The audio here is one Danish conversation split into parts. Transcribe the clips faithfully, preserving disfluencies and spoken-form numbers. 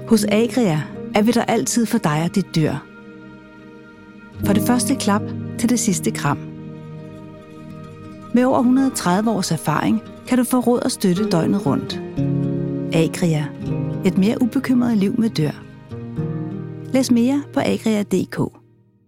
Hos Agria er vi der altid for dig og dit dyr. For det første klap til det sidste kram. Med over et hundrede og tredive års erfaring kan du få råd og støtte døgnet rundt. Agria. Et mere ubekymret liv med dyr. Læs mere på agria punktum d k.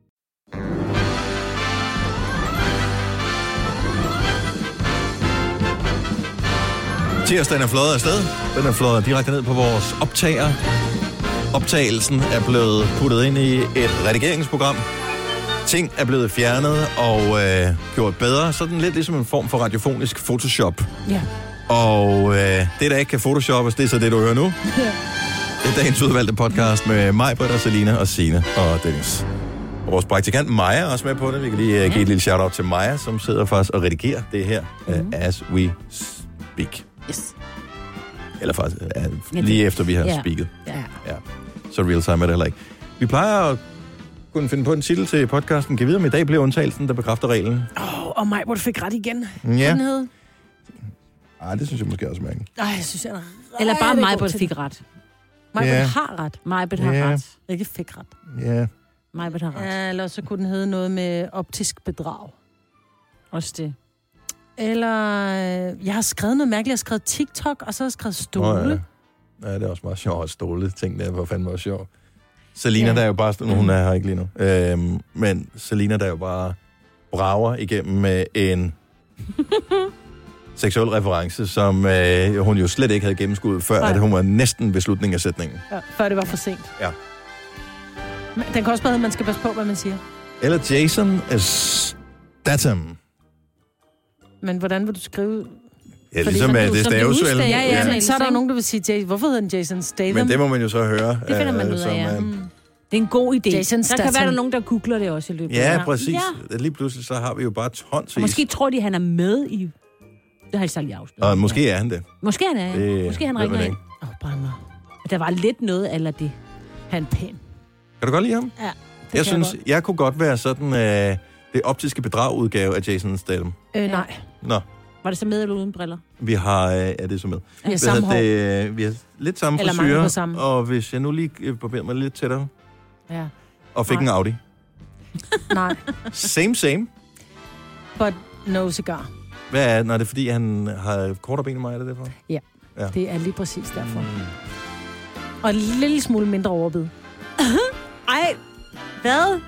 Tirsdagen er fløjet afsted. Den er fløjet direkte ned på vores optager. Optagelsen er blevet puttet ind i et redigeringsprogram. Ting er blevet fjernet og øh, gjort bedre. Sådan lidt ligesom en form for radiofonisk Photoshop. Ja. Og øh, det, der ikke kan photoshoppes, det er så det, du hører nu. Ja. Det er dagens udvalgte podcast med mig, Britta, Selina og Signe og Dennis. Og vores praktikant Maja er også med på det. Vi kan lige uh, give et lille shout-out til Maja, som sidder faktisk og redigerer det her mm-hmm. uh, as we speak. Yes. Eller faktisk uh, lige efter vi har ja. speaket. Ja. Ja. Så real time er det heller ikke. Vi plejer at kunne finde på en titel til podcasten. Kan vi vide, om i dag bliver undtagelsen, der bekræfter reglen? Åh, oh, og mig, hvor du fik ret igen. Ja. Den hed... Ej, det synes jeg måske også mærkeligt. Ej, jeg synes, jeg er Eller bare mig, hvor du fik ret. Majbert Ja. har ret. Majbert har Ja. ret. Ikke fik ret. Ja. Majbert har ret. Ja, eller så kunne den hedde noget med optisk bedrag. Også det. Eller, øh, jeg har skrevet noget mærkeligt. Jeg har skrevet TikTok, og så har jeg skrevet stole. Nå, ja. Ja, det er også meget sjovt at stole. Ting der var fandme også sjovt. Selina, Ja. der er jo bare... Nu, hun er her ikke lige nu. Øhm, men Selina, der er jo bare brager igennem med en seksuel reference, som øh, hun jo slet ikke havde gennemskuddet, før Nej. at hun var næsten ved slutningen af sætningen. Ja, før det var for sent. Ja. Men den kan også bare hedde, at man skal passe på, hvad man siger. Eller Jason Statham. Men hvordan vil du skrive... Ja, Fordi ligesom man- at det som det staves vel. udstaves. Ja, ja, Ja. men så er der jo nogen, der vil sige, Jason, hvorfor hedder den Jason Statham? Men det må man jo så høre. Det finder man øh, ud af, som, ja. øh, Mm. Det er en god idé. Jason der kan Statham. være, der nogen, der googler det også i løbet af Ja, det. præcis. Ja. Lige pludselig så har vi jo bare tonsvis. Og måske tror de, at han er med i... Det har jeg så lige afsløret. Og måske er han det. Måske han er, ja. Det Måske han ved ringer man ind. ikke. Åh, oh, brænder. Der var lidt noget eller det. Han er pæn. Kan du godt lide ham? Ja, det Jeg kan synes, godt. jeg kunne godt være sådan øh, det optiske bedragudgave af Jason Statham. Øh, nej. Nå, Var det så med eller uden briller? vi har... Øh, ja, det er så med. Vi har Hvad samme hår. hedder det, øh, vi har lidt samme Eller mange frisyrer, på samme. og hvis jeg nu lige øh, barberer mig lidt tættere, Ja. og fik Nej. en Audi. Nej, Same, same. but no cigar. Hvad er det? Nå, det er fordi, han har kortere ben end mig, er det derfor? Det er lige præcis derfor. Og en lille smule mindre overbid. Ej, hvad?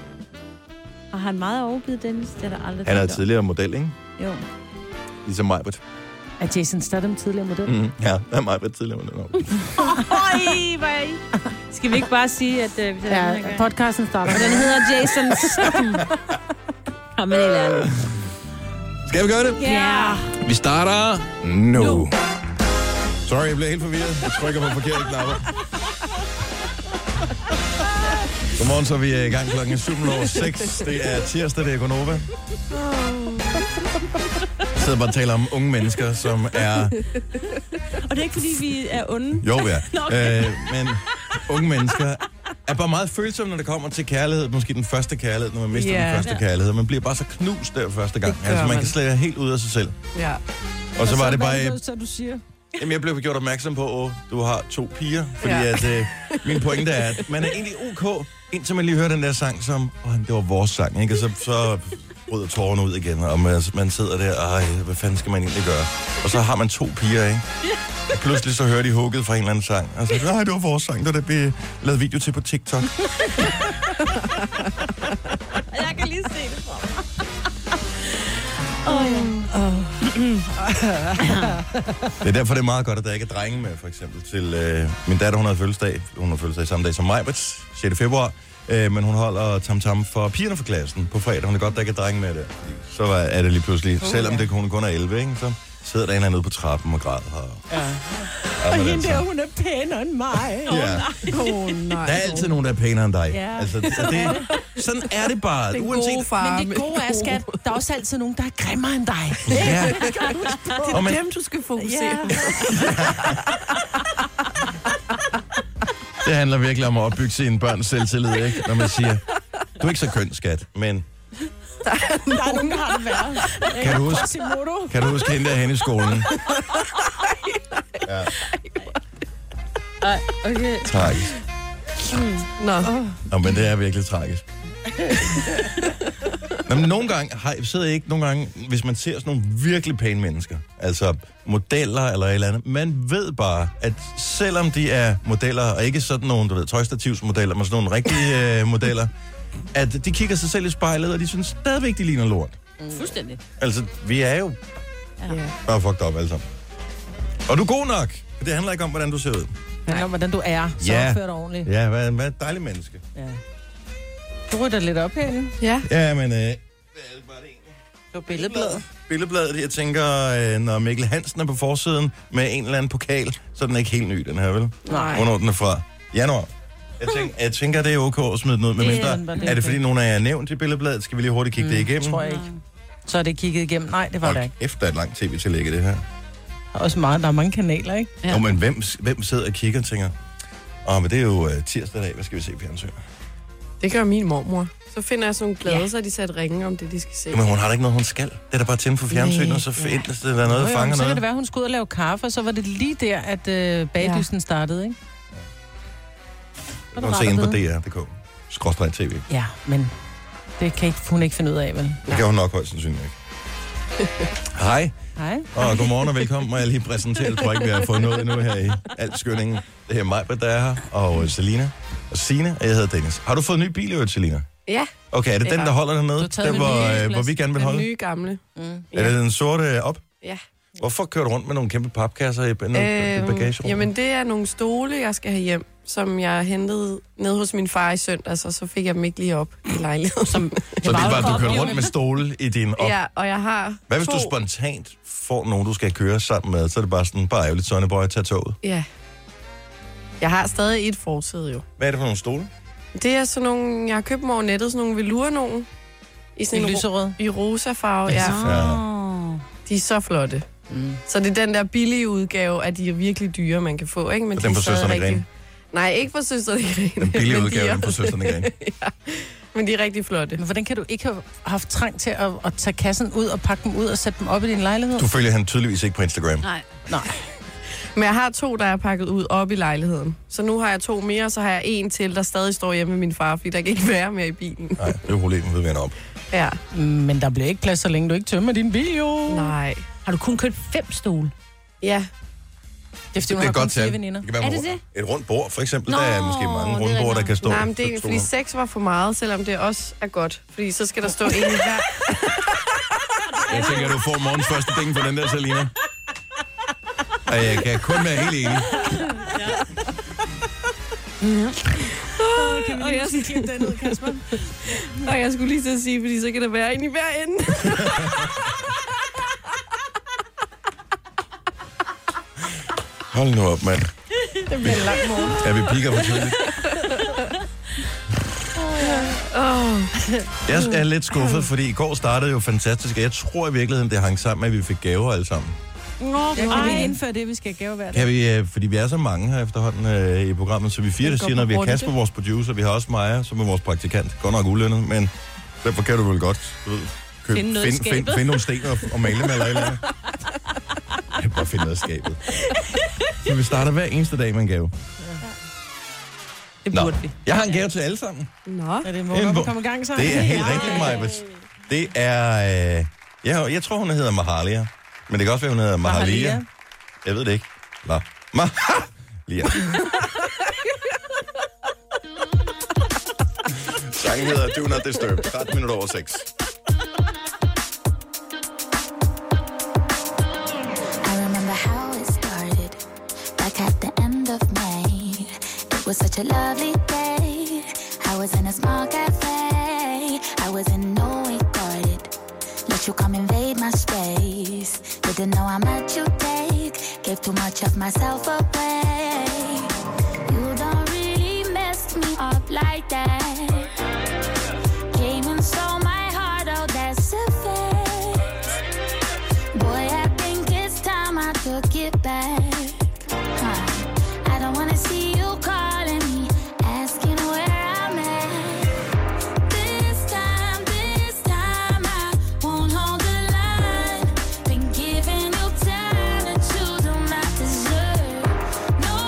Har han meget overbid, Dennis? Det er der aldrig Han er tænkt over. tidligere model, ikke? Jo. Ligesom Majbert. Er Jason Statham tidligere model? Mm, ja, han er Majbert tidligere model. Øj, hvor er I? Skal vi ikke bare sige, at... Uh, vi Ja, podcasten starter. Og den hedder Jason Statham. Kom med helt ærligt. Skal vi gøre det? Ja. Vi starter nu. Nu. Sorry, jeg blev helt forvirret. Jeg trykker på forkerte knapper. Godmorgen, så er vi i gang klokken syv over seks. Det er tirsdag, det er Gonova. Jeg sidder bare og taler om unge mennesker, som er... Og det er ikke, fordi vi er onde. Jo, ja. Nå, okay. Øh, men unge mennesker er bare meget følsomme, når det kommer til kærlighed. Måske den første kærlighed, når man mister Ja. den første kærlighed. Man bliver bare så knust der første gang. gør Altså, man man. kan slet være helt ud af sig selv. Ja. Og så var det hvad bare... er det så, du siger? Jamen, jeg blev gjort opmærksom på, at du har to piger. Fordi Ja. at øh, min pointe er, at man er egentlig ok, indtil man lige hører den der sang, som... Åh, det var vores sang, ikke? Og så, så bryder tårerne ud igen, og man, man sidder der, ej, hvad fanden skal man egentlig gøre? Og så har man to piger, ikke? Og pludselig så hører de hugget fra en eller anden sang. Og så nej, det var vores sang, der blev lavet video til på TikTok. Jeg kan lige se det for mig. Det er derfor, det er meget godt, at der ikke er drenge med, for eksempel. Til øh, min datter, hun har fødselsdag. Hun har fødselsdag samme dag som mig, sjette februar. Øh, men hun holder tam-tam for pigerne for klassen på fredag. Hun er godt, der ikke er drenge med det. Så er det lige pludselig, Oh, selvom ja. det kun, kun er elleve, ikke? Så sidder der en eller anden ude på trappen og græder. Og, Ja. og Og med hende den der, sang. hun er pænere end mig. Ja. Åh, nej. Der er altid nogen, der er pænere end dig. Ja. Altså, det, det, sådan er det bare. Den Uanset, gode far. Men det gode er, skat, der er også altid nogen, der er grimmere end dig. ja. Det Og er man- dem, du skal fokusere på. Det handler virkelig om at opbygge sine børns selvtillid, ikke? Når man siger, du er ikke så køn, skat, men Der er nogen, der har det værre. Kan du huske- Quasimodo. kan du huske hende derhen i skolen? Ja. Ej, okay. Tragisk. Nå. Nå, men det er virkelig tragisk. Nå, men nogle gange, har, sidder jeg ikke nogle gange, hvis man ser sådan nogle virkelig pæne mennesker, altså modeller eller et eller andet, man ved bare, at selvom de er modeller, og ikke sådan nogle, du ved, tøjstativsmodeller, men sådan nogle rigtige øh, modeller, at de kigger sig selv i spejlet, og de synes stadigvæk, de ligner lort. Mm. Fuldstændig. Altså, vi er jo Ja. bare fucked up alle sammen. Og du er god nok. Det handler ikke om, hvordan du ser ud. Det handler om, hvordan du er. Så Ja. opfør dig ordentligt. Ja, hvad, hvad er et dejligt menneske. Ja. Du rytter lidt op herinde. Ja. Ja, men... Øh, På billedbladet. Billedbladet, jeg tænker, øh, når Mikkel Hansen er på forsiden med en eller anden pokal, så er den ikke helt ny, den her, vel? Nej. Hvornår den er fra? Januar. Jeg tænker, jeg tænker det er ok at smide den ud, med Det mindre. er den, det er Er det okay. fordi, nogen af jer er nævnt i Billedbladet? Skal vi lige hurtigt kigge mm, det igennem? Tror jeg ikke. Så er det kigget igennem. Nej, det var det ikke. Efter et langt tv-tillæg i det her. Der er også meget, der er mange kanaler, ikke? Ja. Jo, men hvem, hvem sidder og kigger og tænker, åh, men det er jo uh, tirsdag dag, hvad skal vi se på fjernsyn? Det gør min mormor. Så finder jeg sådan nogle glade, ja. Så de sat ringe om det, de skal se. Men hun har da ikke noget, hun skal. Det er da bare tænde for fjernsynet, og så findes det der noget, der Jo, jo, fanger så kan noget. det være, at hun skulle ud og lave kaffe, og så var det lige der, at øh, bagdysten ja. startede, ikke? Du kan se inde på D R punktum d k. Skråstreg T V. Ja, men det kan ikke, hun ikke finde ud af, vel? Det kan hun nok højst sandsynligt ikke. Hej, Hej. og godmorgen og velkommen. Må jeg lige præsentere, jeg tror ikke, vi har fået noget endnu her i alt skyndingen. Det her er Majbert, der er her, og Selina og Signe, og jeg hedder Dennis. Har du fået en ny bil i øvrigt, Selina? Ja. Okay, er det Ja. den, der holder Du dernede? har taget Den, min hvor, nye øh, hvor vi gerne vil Den holde? nye gamle. Mm. Er det den sorte op? Ja. Hvorfor kører du rundt med nogle kæmpe papkasser i, i Øhm, bagagerummet? jamen, det er nogle stole, jeg skal have hjem, som jeg hentede ned hos min far i søndags, og så fik jeg dem ikke lige op i lejligheden. Som, Så det er bare, at du op kører hjemme. rundt med stole i din op. ja, og jeg har Hvad hvis to... du spontant får nogen, du skal køre sammen med? Så er det bare sådan, bare ærgerligt, Sonny Boy, tag toget. Ja. Jeg har stadig et forsæde, jo. Hvad er det for nogle stole? Det er sådan nogle, jeg har købt dem over nettet, sådan nogle velour nogen. I sådan I en lyserød. I rosa farve, ja. Ja. De er så flotte. Mm. Så det er den der billige udgave, at de er virkelig dyre, man kan få, ikke? Men Og de dem er på stadig Søstrene rigtig... Gren? Nej, ikke på Søstrene Gren. Den billige men de udgave, er den på også- Søstrene Gren. ja. Men de er rigtig flotte. Men hvordan kan du ikke have haft trang til at, at tage kassen ud og pakke dem ud og sætte dem op i din lejlighed? Du følger han tydeligvis ikke på Instagram. Nej. Nej. Men jeg har to, der er pakket ud op i lejligheden. Så nu har jeg to mere, og så har jeg en til, der stadig står hjemme med min far, fordi der kan ikke være mere i bilen. Nej, det er jo problemet, vi vender op. Ja. Men der bliver ikke plads, så længe du ikke tømmer din bil, jo. Nej. Har du kun købt fem stole? Ja. Det er, fordi, Det hun er har et kun godt fire tal. veninder. Det kan være Er det et- det? et rundt bord, for eksempel. Nå, Der er måske mange det er runde bord, der rigtigt. kan stå. Nej, men det er stå- fordi seks var for meget, selvom det også er godt. Fordi så skal der stå en i hver. Jeg tænker, at du får morgens første ding for den der, Selina. Og jeg kan kun være helt enig. Kan vi lige sige, klippe den ud, Kasper? Og jeg skulle lige til at sige, fordi så kan der være en i hver ende. Hold nu op, mand. Det bliver en lang morgen. Ja, vi piker for tidligt. Jeg er lidt skuffet, fordi i går startede jo fantastisk, og jeg tror i virkeligheden, det hang sammen med, at vi fik gaver alle sammen. Ja, kan vi indføre det, vi skal have gave hver dag? Kan vi, øh, fordi vi er så mange her efterhånden øh, i programmet, så vi er fire, der Det går siger, når vi har hurtigt, Kasper, vores producer, vi har også Maja, som er vores praktikant. Godt nok ulønnet, men derfor kan du vel godt du ved, køb, Finde noget i find, find, skabet. find nogle sten og, og male dem eller et eller andet. Jeg kan bare finde noget i skabet. Så vi starter hver eneste dag med en gave. Det Nå, burde vi. jeg har en gave til alle sammen. Nå. Er det en En morgen, bo- vi kommer i gang så? Det er helt rigtigt, Majbet. Det er... Øh, jeg, jeg tror, hun hedder Mahalia. Men det kan også være, hun hedder Mahalia. Mahalia. Jeg ved det ikke. Nå. Mahalia. Sangen hedder Do Not Disturb. tretten minutter over seks. I remember how it started, back at the end of May. It was such a lovely day. I was in a small cafe. I was in no way guarded. Let you come invade my space. Didn't know how much you take. Gave too much of myself away. You don't really mess me up like that. Came and stole my heart, oh that's a fact. Boy, I think it's time I took it back. Huh. I don't wanna see you calling me, asking where I'm at. This time, this time I won't hold the line. Been giving you time that you do not deserve. No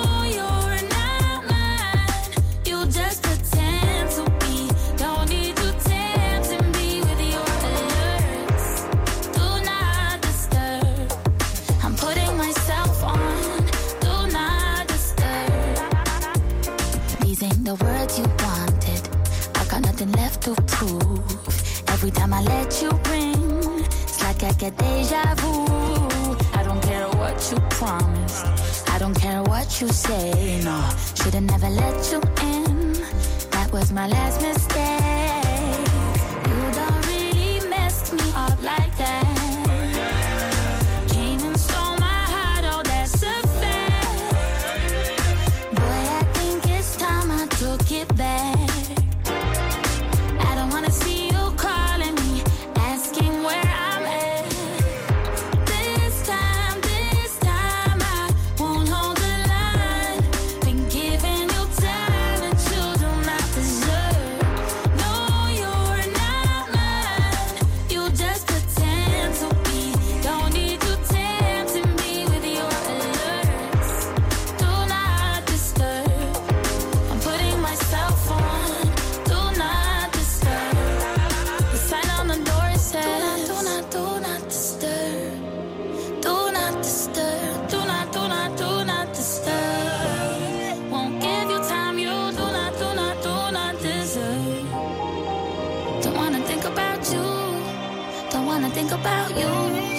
to prove. Every time I let you in, it's like I get deja vu. I don't care what you promised, I don't care what you say, no. Should've never let you in, that was my last mistake. You don't really messed me up like that. Came and stole my heart, oh that's a fact. Boy, I think it's time I took it back. I don't wanna see you calling me, asking where I'm at. This time, this time I won't hold the line. Been giving you time that you do not deserve. No, you're not mine. You just pretend to be. Don't need you tempting me with your alerts. Do not disturb. I'm putting myself on. Do not disturb. The sign on the door says, do not, do not disturb. Do not disturb. Do not, do not, do not disturb. Won't give you time you do not, do not, do not deserve. Don't wanna think about you. Don't wanna think about you.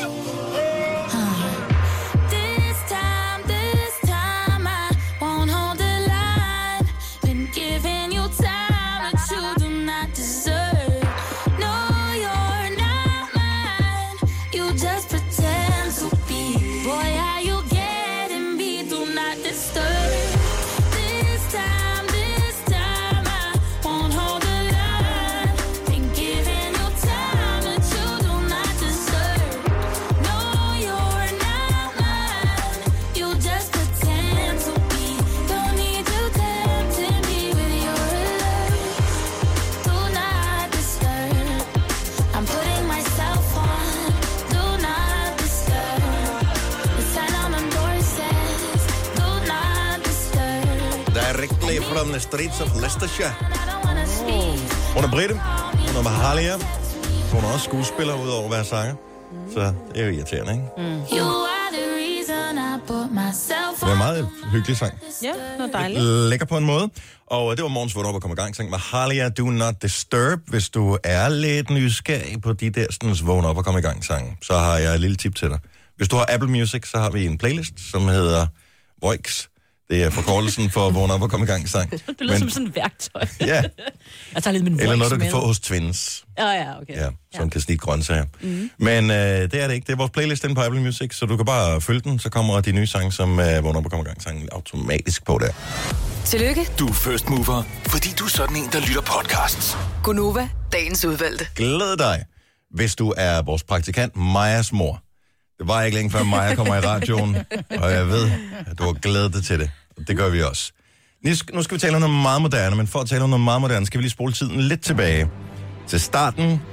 Huh. This time, this time I won't hold the line. Been giving you time that you do not deserve. No, you're not mine. You just pretend to be. Boy, how you getting me? Do not disturb. This time, this time I won't hold the line. Been giving you time that you do not deserve. No, you're not mine. You just pretend to be. Don't need you tempting me with your alerts. Do not disturb. I'm putting myself on. Do not disturb. The sign on the door says, do not disturb. Directly from the streets of Leicestershire. I don't wanna speak. Hun er britte. Hun er Mahalia. Hun er også skuespiller, udover at være sanger. Så det er jo irriterende, ikke? You are the reason I put myself Det er en meget hyggelig sang. Ja, noget dejligt. Lækker på en måde. Og det var morgens vågen op og komme i gang. Sang Mahalia, Do Not Disturb. Hvis du er lidt nysgerrig på de der sådan, vågen op og komme i gang sange, så har jeg et lille tip til dig. Hvis du har Apple Music, så har vi en playlist, som hedder Voix. Det er forkortelsen for vågen op og komme i gang sang. Det lyder som sådan et værktøj. Ja, Jeg tager lidt min eller voice noget, du kan med. få hos Twins. Ja, ja, okay. Ja, som kan snitte grøntsager. Mm-hmm. Men øh, det er det ikke. Det er vores playlist inde på Apple Music, så du kan bare følge den, så kommer de nye sange, som øh, vågner op og kommer i gang sangen automatisk på der. Tillykke, Du er first mover, fordi du er sådan en, der lytter podcasts. Gunova, dagens udvalgte. Glæd dig, hvis du er vores praktikant Majas mor. Det var ikke længe før Maja kommer i radioen, og jeg ved, at du har glædet dig til det. Det gør vi også. Nu skal vi tale om noget meget moderne, men for at tale om noget meget moderne, skal vi lige spole tiden lidt tilbage til starten.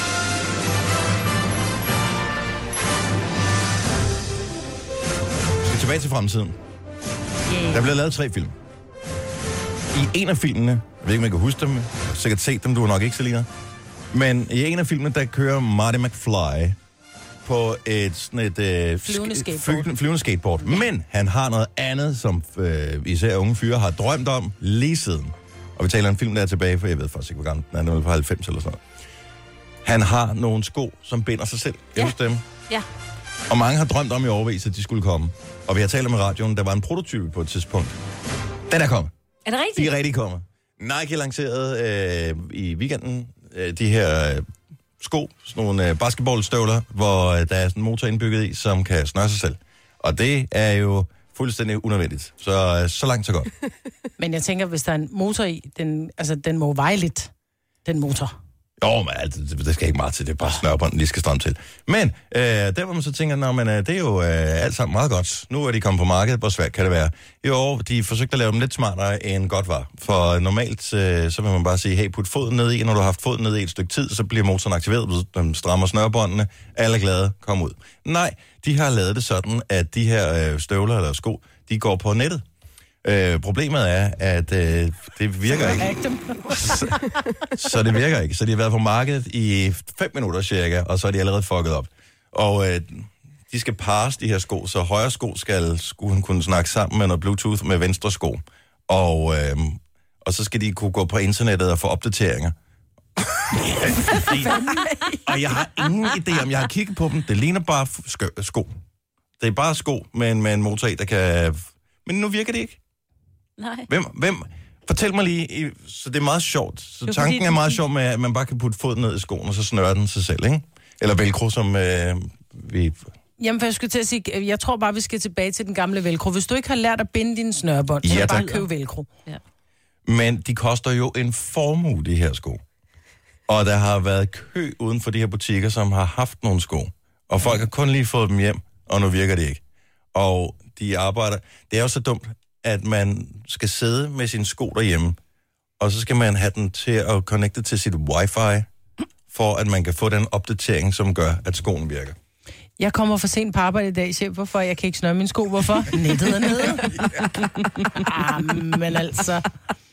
Vi skal tilbage til fremtiden. Der blev lavet tre film. I en af filmene, jeg ved ikke, om jeg kan huske dem, jeg har sikkert set dem, du har nok ikke, Selina. Men i en af filmene, der kører Marty McFly på et, sådan et øh, Flyvende sk- skateboard. fly- flyvende skateboard. Men han har noget andet, som øh, især unge fyre har drømt om lige siden. Og vi taler om en film, der er tilbage, for jeg ved faktisk ikke, hvor gammel den er, den er på halvfems eller sådan noget. Han har nogle sko, som binder sig selv. Ja. Husk dem. Ja. Og mange har drømt om i overvis, at de skulle komme. Og vi har talt om i radioen, der var en prototype på et tidspunkt. Den er kommet. Er det De rigtigt? er rigtig kommet. Nike lancerede øh, i weekenden øh, de her øh, sko, sådan nogle øh, basketballstøvler, hvor øh, der er sådan en motor indbygget i, som kan snøre sig selv. Og det er jo fuldstændig unødvendigt. Så øh, så langt, så godt. Men jeg tænker, hvis der er en motor i, den, altså, den må veje lidt, den motor. Jo, men altså, det, det skal ikke meget til. Det er bare snørbånd, lige skal stramme til. Men øh, der hvor man så tænker, nå, men, øh, det er jo øh, alt sammen meget godt. Nu er de kommet på markedet. Hvor svært kan det være? Jo, de forsøgte at lave dem lidt smartere end godt var. For normalt, øh, så vil man bare sige, hey, put foden ned i. Når du har haft foden ned i et stykke tid, så bliver motoren aktiveret. Den strammer snørbåndene. Alle er glade. Kom ud. Nej, de har lavet det sådan, at de her øh, støvler eller sko, de går på nettet. Øh, problemet er, at øh, det virker ikke. så, så det virker ikke. Så de har været på markedet i fem minutter cirka, og så er de allerede fucket op. Og øh, de skal parse de her sko, så højre sko skal skulle kunne snakke sammen med noget Bluetooth med venstre sko. Og, øh, og så skal de kunne gå på internettet og få opdateringer. Og jeg har ingen idé om, jeg har kigget på dem. Det ligner bare skø- sko. Det er bare sko med en, med en motor i, der kan... Men nu virker det ikke. Nej. Hvem, hvem? Fortæl mig lige, så det er meget sjovt. Så jo, tanken fordi- er meget sjov med, at man bare kan putte foden ned i skoen, og så snører den sig selv, ikke? Eller velcro, som øh, vi... Jamen, for jeg skulle til at sige, jeg tror bare, vi skal tilbage til den gamle velcro. Hvis du ikke har lært at binde dine snørebånd, så Ja, ja, bare tak. køb velcro. Ja. Men de koster jo en formue, de her sko. Og der har været kø uden for de her butikker, som har haft nogle sko. Og folk har kun lige fået dem hjem, og nu virker det ikke. Og de arbejder... Det er jo så dumt, at man skal sidde med sine sko derhjemme, og så skal man have den til at connecte til sit wifi, for at man kan få den opdatering, som gør, at skoen virker. Jeg kommer for sent på arbejde i dag, chef. Hvorfor? Jeg kan ikke snøre mine sko. Hvorfor? Nettet er nede. ah, men altså...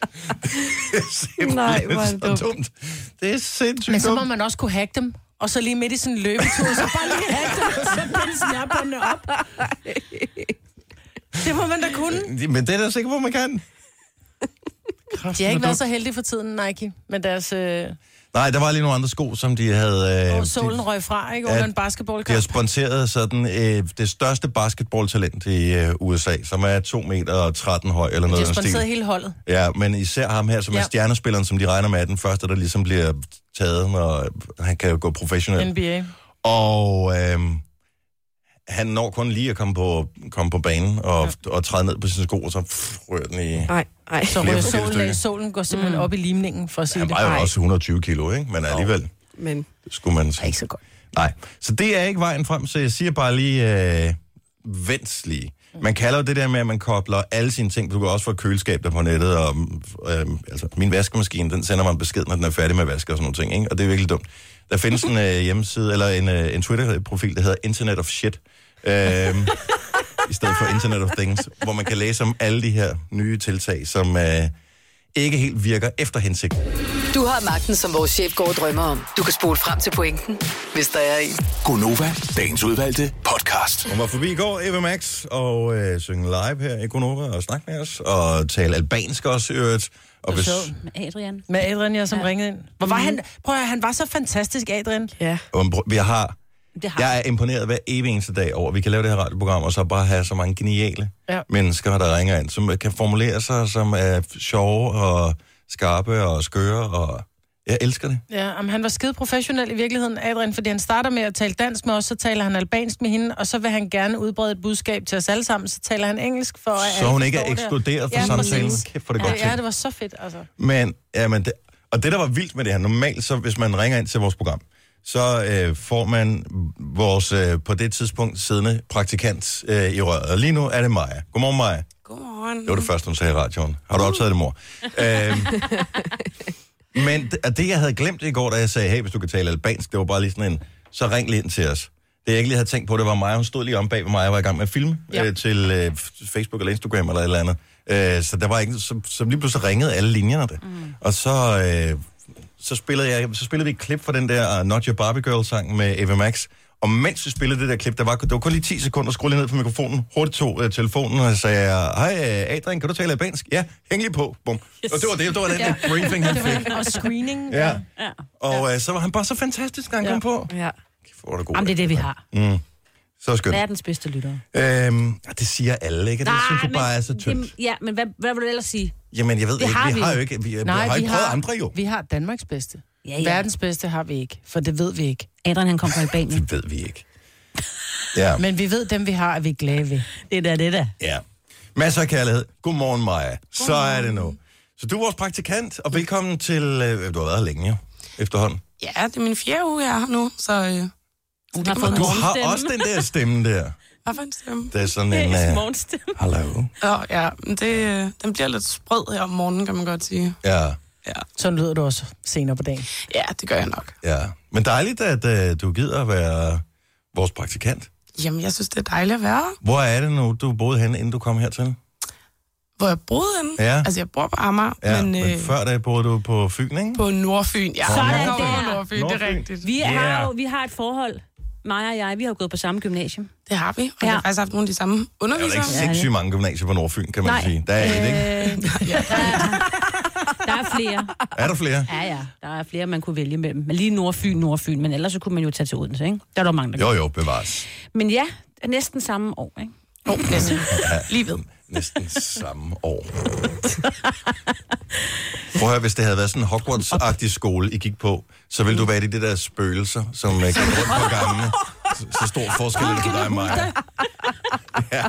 Nej, hvor er det så dumt. dumt. Det er sindssygt Men så må dumt. man også kunne hacke dem. Og så lige midt i sådan en løbetur, så bare lige hacke dem, og så binde snærbåndene op. Det må man da kunne. Men det er da sikkert, hvor man kan. De har ikke været så heldige for tiden, Nike, med deres... Øh, Nej, der var lige nogle andre sko, som de havde... Øh, og solen de, røg fra, ikke? Ja, Under en de har basketballkamp. sponsoreret sådan, øh, det største basketballtalent i øh, U S A, som er to meter og tretten høj, eller De noget har af den sponsoreret stil. hele holdet. Ja, men især ham her, som ja. er Ja. stjernespilleren, som de regner med, er den første, der ligesom bliver taget, når han kan gå professionelt. N B A. Og øh, han når kun lige at komme på, komme på banen og, ja. og træde ned på sine sko, og så pff, rører den i... Nej, nej. Så Flere rører forskellige solen, stykker. solen går simpelthen mm. op i limningen, for at sige Han det. var jo Nej, også et hundrede og tyve kilo, ikke? Men alligevel Men skulle man... det er ikke så godt. Nej, så det er ikke vejen frem, så jeg siger bare lige, øh, vent lige. Man kalder jo det der med, at man kobler alle sine ting. Du kan også få et køleskab der på nettet, og øh, altså, min vaskemaskine, den sender mig en besked, når den er færdig med at vaske og sådan nogle ting, ikke? Og det er virkelig dumt. Der findes en øh, hjemmeside, eller en, øh, en Twitter-profil, der hedder Internet of Shit, øh, i stedet for Internet of Things, hvor man kan læse om alle de her nye tiltag, som øh, ikke helt virker efter hensigten. Du har magten, som vores chef går og drømmer om. Du kan spole frem til pointen, hvis der er en. Gonova, dagens udvalgte podcast. Hun var forbi i går, Eva Max, og øh, synge live her i Gonova og snakke med os, og tale albansk også i øvrigt. Og hvis, Med Adrian. Med Adrian, jeg som ja. ringede ind. Hvor var Mhm. han? Prøv at høre, han var så fantastisk, Adrian. ja. og vi har, Det har jeg er imponeret hver evig eneste dag over, at vi kan lave det her radioprogram, og så bare have så mange geniale Ja. mennesker, der ringer ind, som kan formulere sig, som er sjove og skarpe og skøre, og jeg elsker det. Ja, men han var skide professionel i virkeligheden, Adrian, fordi han starter med at tale dansk med os, så taler han albansk med hende, og så vil han gerne udbrede et budskab til os alle sammen, så taler han engelsk for, at Så alle hun ikke er forstår det. ekskluderet fra Ja, samtalen. præcis. Kæft, for det godt Ja, ja, til. det var så fedt, altså. Men, ja, men det, og det, der var vildt med det her, normalt, så hvis man ringer ind til vores program, så øh, får man vores øh, på det tidspunkt siddende praktikant øh, i røret. Og lige nu er det Maja. Godmorgen, Maja. Godmorgen. Det var det første, hun sagde i radioen. Har du optaget det, mor? øhm, men det, og det, jeg havde glemt i går, da jeg sagde, hey, hvis du kan tale albansk, det var bare lige sådan en, så ring lige ind til os. Det, jeg ikke lige havde tænkt på, det var mig. Hun stod lige om bag ved mig, jeg var i gang med at filme Ja. øh, til øh, Facebook eller Instagram eller et eller andet. Øh, så der var ikke, så, så lige pludselig ringede alle linjerne der. Mm. Og så, øh, så, spillede jeg, så spillede vi et klip fra den der uh, Not Your Barbie Girl-sang med Eva Max. Og mens vi spillede det der klip, der var, det var kun lige ti sekunder, skruede lige ned på mikrofonen, hurtigt tog uh, telefonen og sagde, hej Adrian, kan du tale albansk? Ja, hæng lige på. Bum. Yes. Og det var det, det var den der briefing, han fik. Og screening. Ja. Ja. Og uh, så var han bare så fantastisk, da han Ja. kom på. Ja. Hvor er det god. Jamen, det er det, vi har. Mm. Så skønt. Verdens bedste lyttere. Øhm, det siger alle, ikke? Og det synes jeg bare er så tyndt. det- Ja, men hvad, hvad vil du ellers sige? Jamen, jeg ved Det ikke, har vi vi har jo. jo ikke, vi, vi Nej, har vi ikke prøvet har, andre jo. vi har Danmarks bedste. Ja, ja. Verdens bedste har vi ikke, for det ved vi ikke. Adrian, han kom fra Albanien. Det ved vi ikke. Ja, Men vi ved, dem vi har, er vi glade ved. Det er da det der. ja. Masser af kærlighed. Godmorgen, Maja. Så er det nu. Så du er vores praktikant, og velkommen til... Øh, du har været her længe, jo, efterhånden. Ja, det er min fjerde uge, jeg er her nu, så... Øh, Hun har fået en Du har morgenstemme. også den der stemme der. hvad for en stemme? Det er sådan en... Det er Uh, morgenstemme. hallo. Åh, ja, men det, øh, den bliver lidt sprød her om morgenen, kan man godt sige. Ja, Ja, Sådan lyder du også senere på dagen. ja det gør jeg nok. ja. Men dejligt, at uh, du gider at være vores praktikant. Jamen, jeg synes, det er dejligt at være her. Hvor er det nu, du boede henne, inden du kom hertil? Hvor jeg boede henne. Ja. Altså, jeg bor på Amager, Ja, men, men, øh, men før da boede du på Fyn, ikke? på Nordfyn. Ja, Sådan jeg kommer der. fra Nordfyn, det Nordfyn. er rigtigt. Vi, Yeah. har jo, vi har et forhold, Maja og jeg, vi har jo gået på samme gymnasium. Det har vi, og Ja. jeg har faktisk haft nogle af de samme Der er jo undervisere. ikke sindssygt mange gymnasier på Nordfyn, kan man Nej. sige. Der er et, ikke? Øh, der, der er flere. Er der flere? Ja, ja. Der er flere, man kunne vælge mellem. Men lige Nordfyn, Nordfyn. Men ellers så kunne man jo tage til Odense, ikke? Der er der mange, der Jo, jo, bevares. Men ja, næsten samme år, ikke? Åh, oh, næsten. Ja, Lige ved. næsten samme år. Prøv at høre, hvis det havde været sådan en Hogwarts-agtig skole, I gik på, så ville du være i det der spøgelser, som uh, gik rundt på gangene. Så, så stor forskel er på dig og mig. Ja.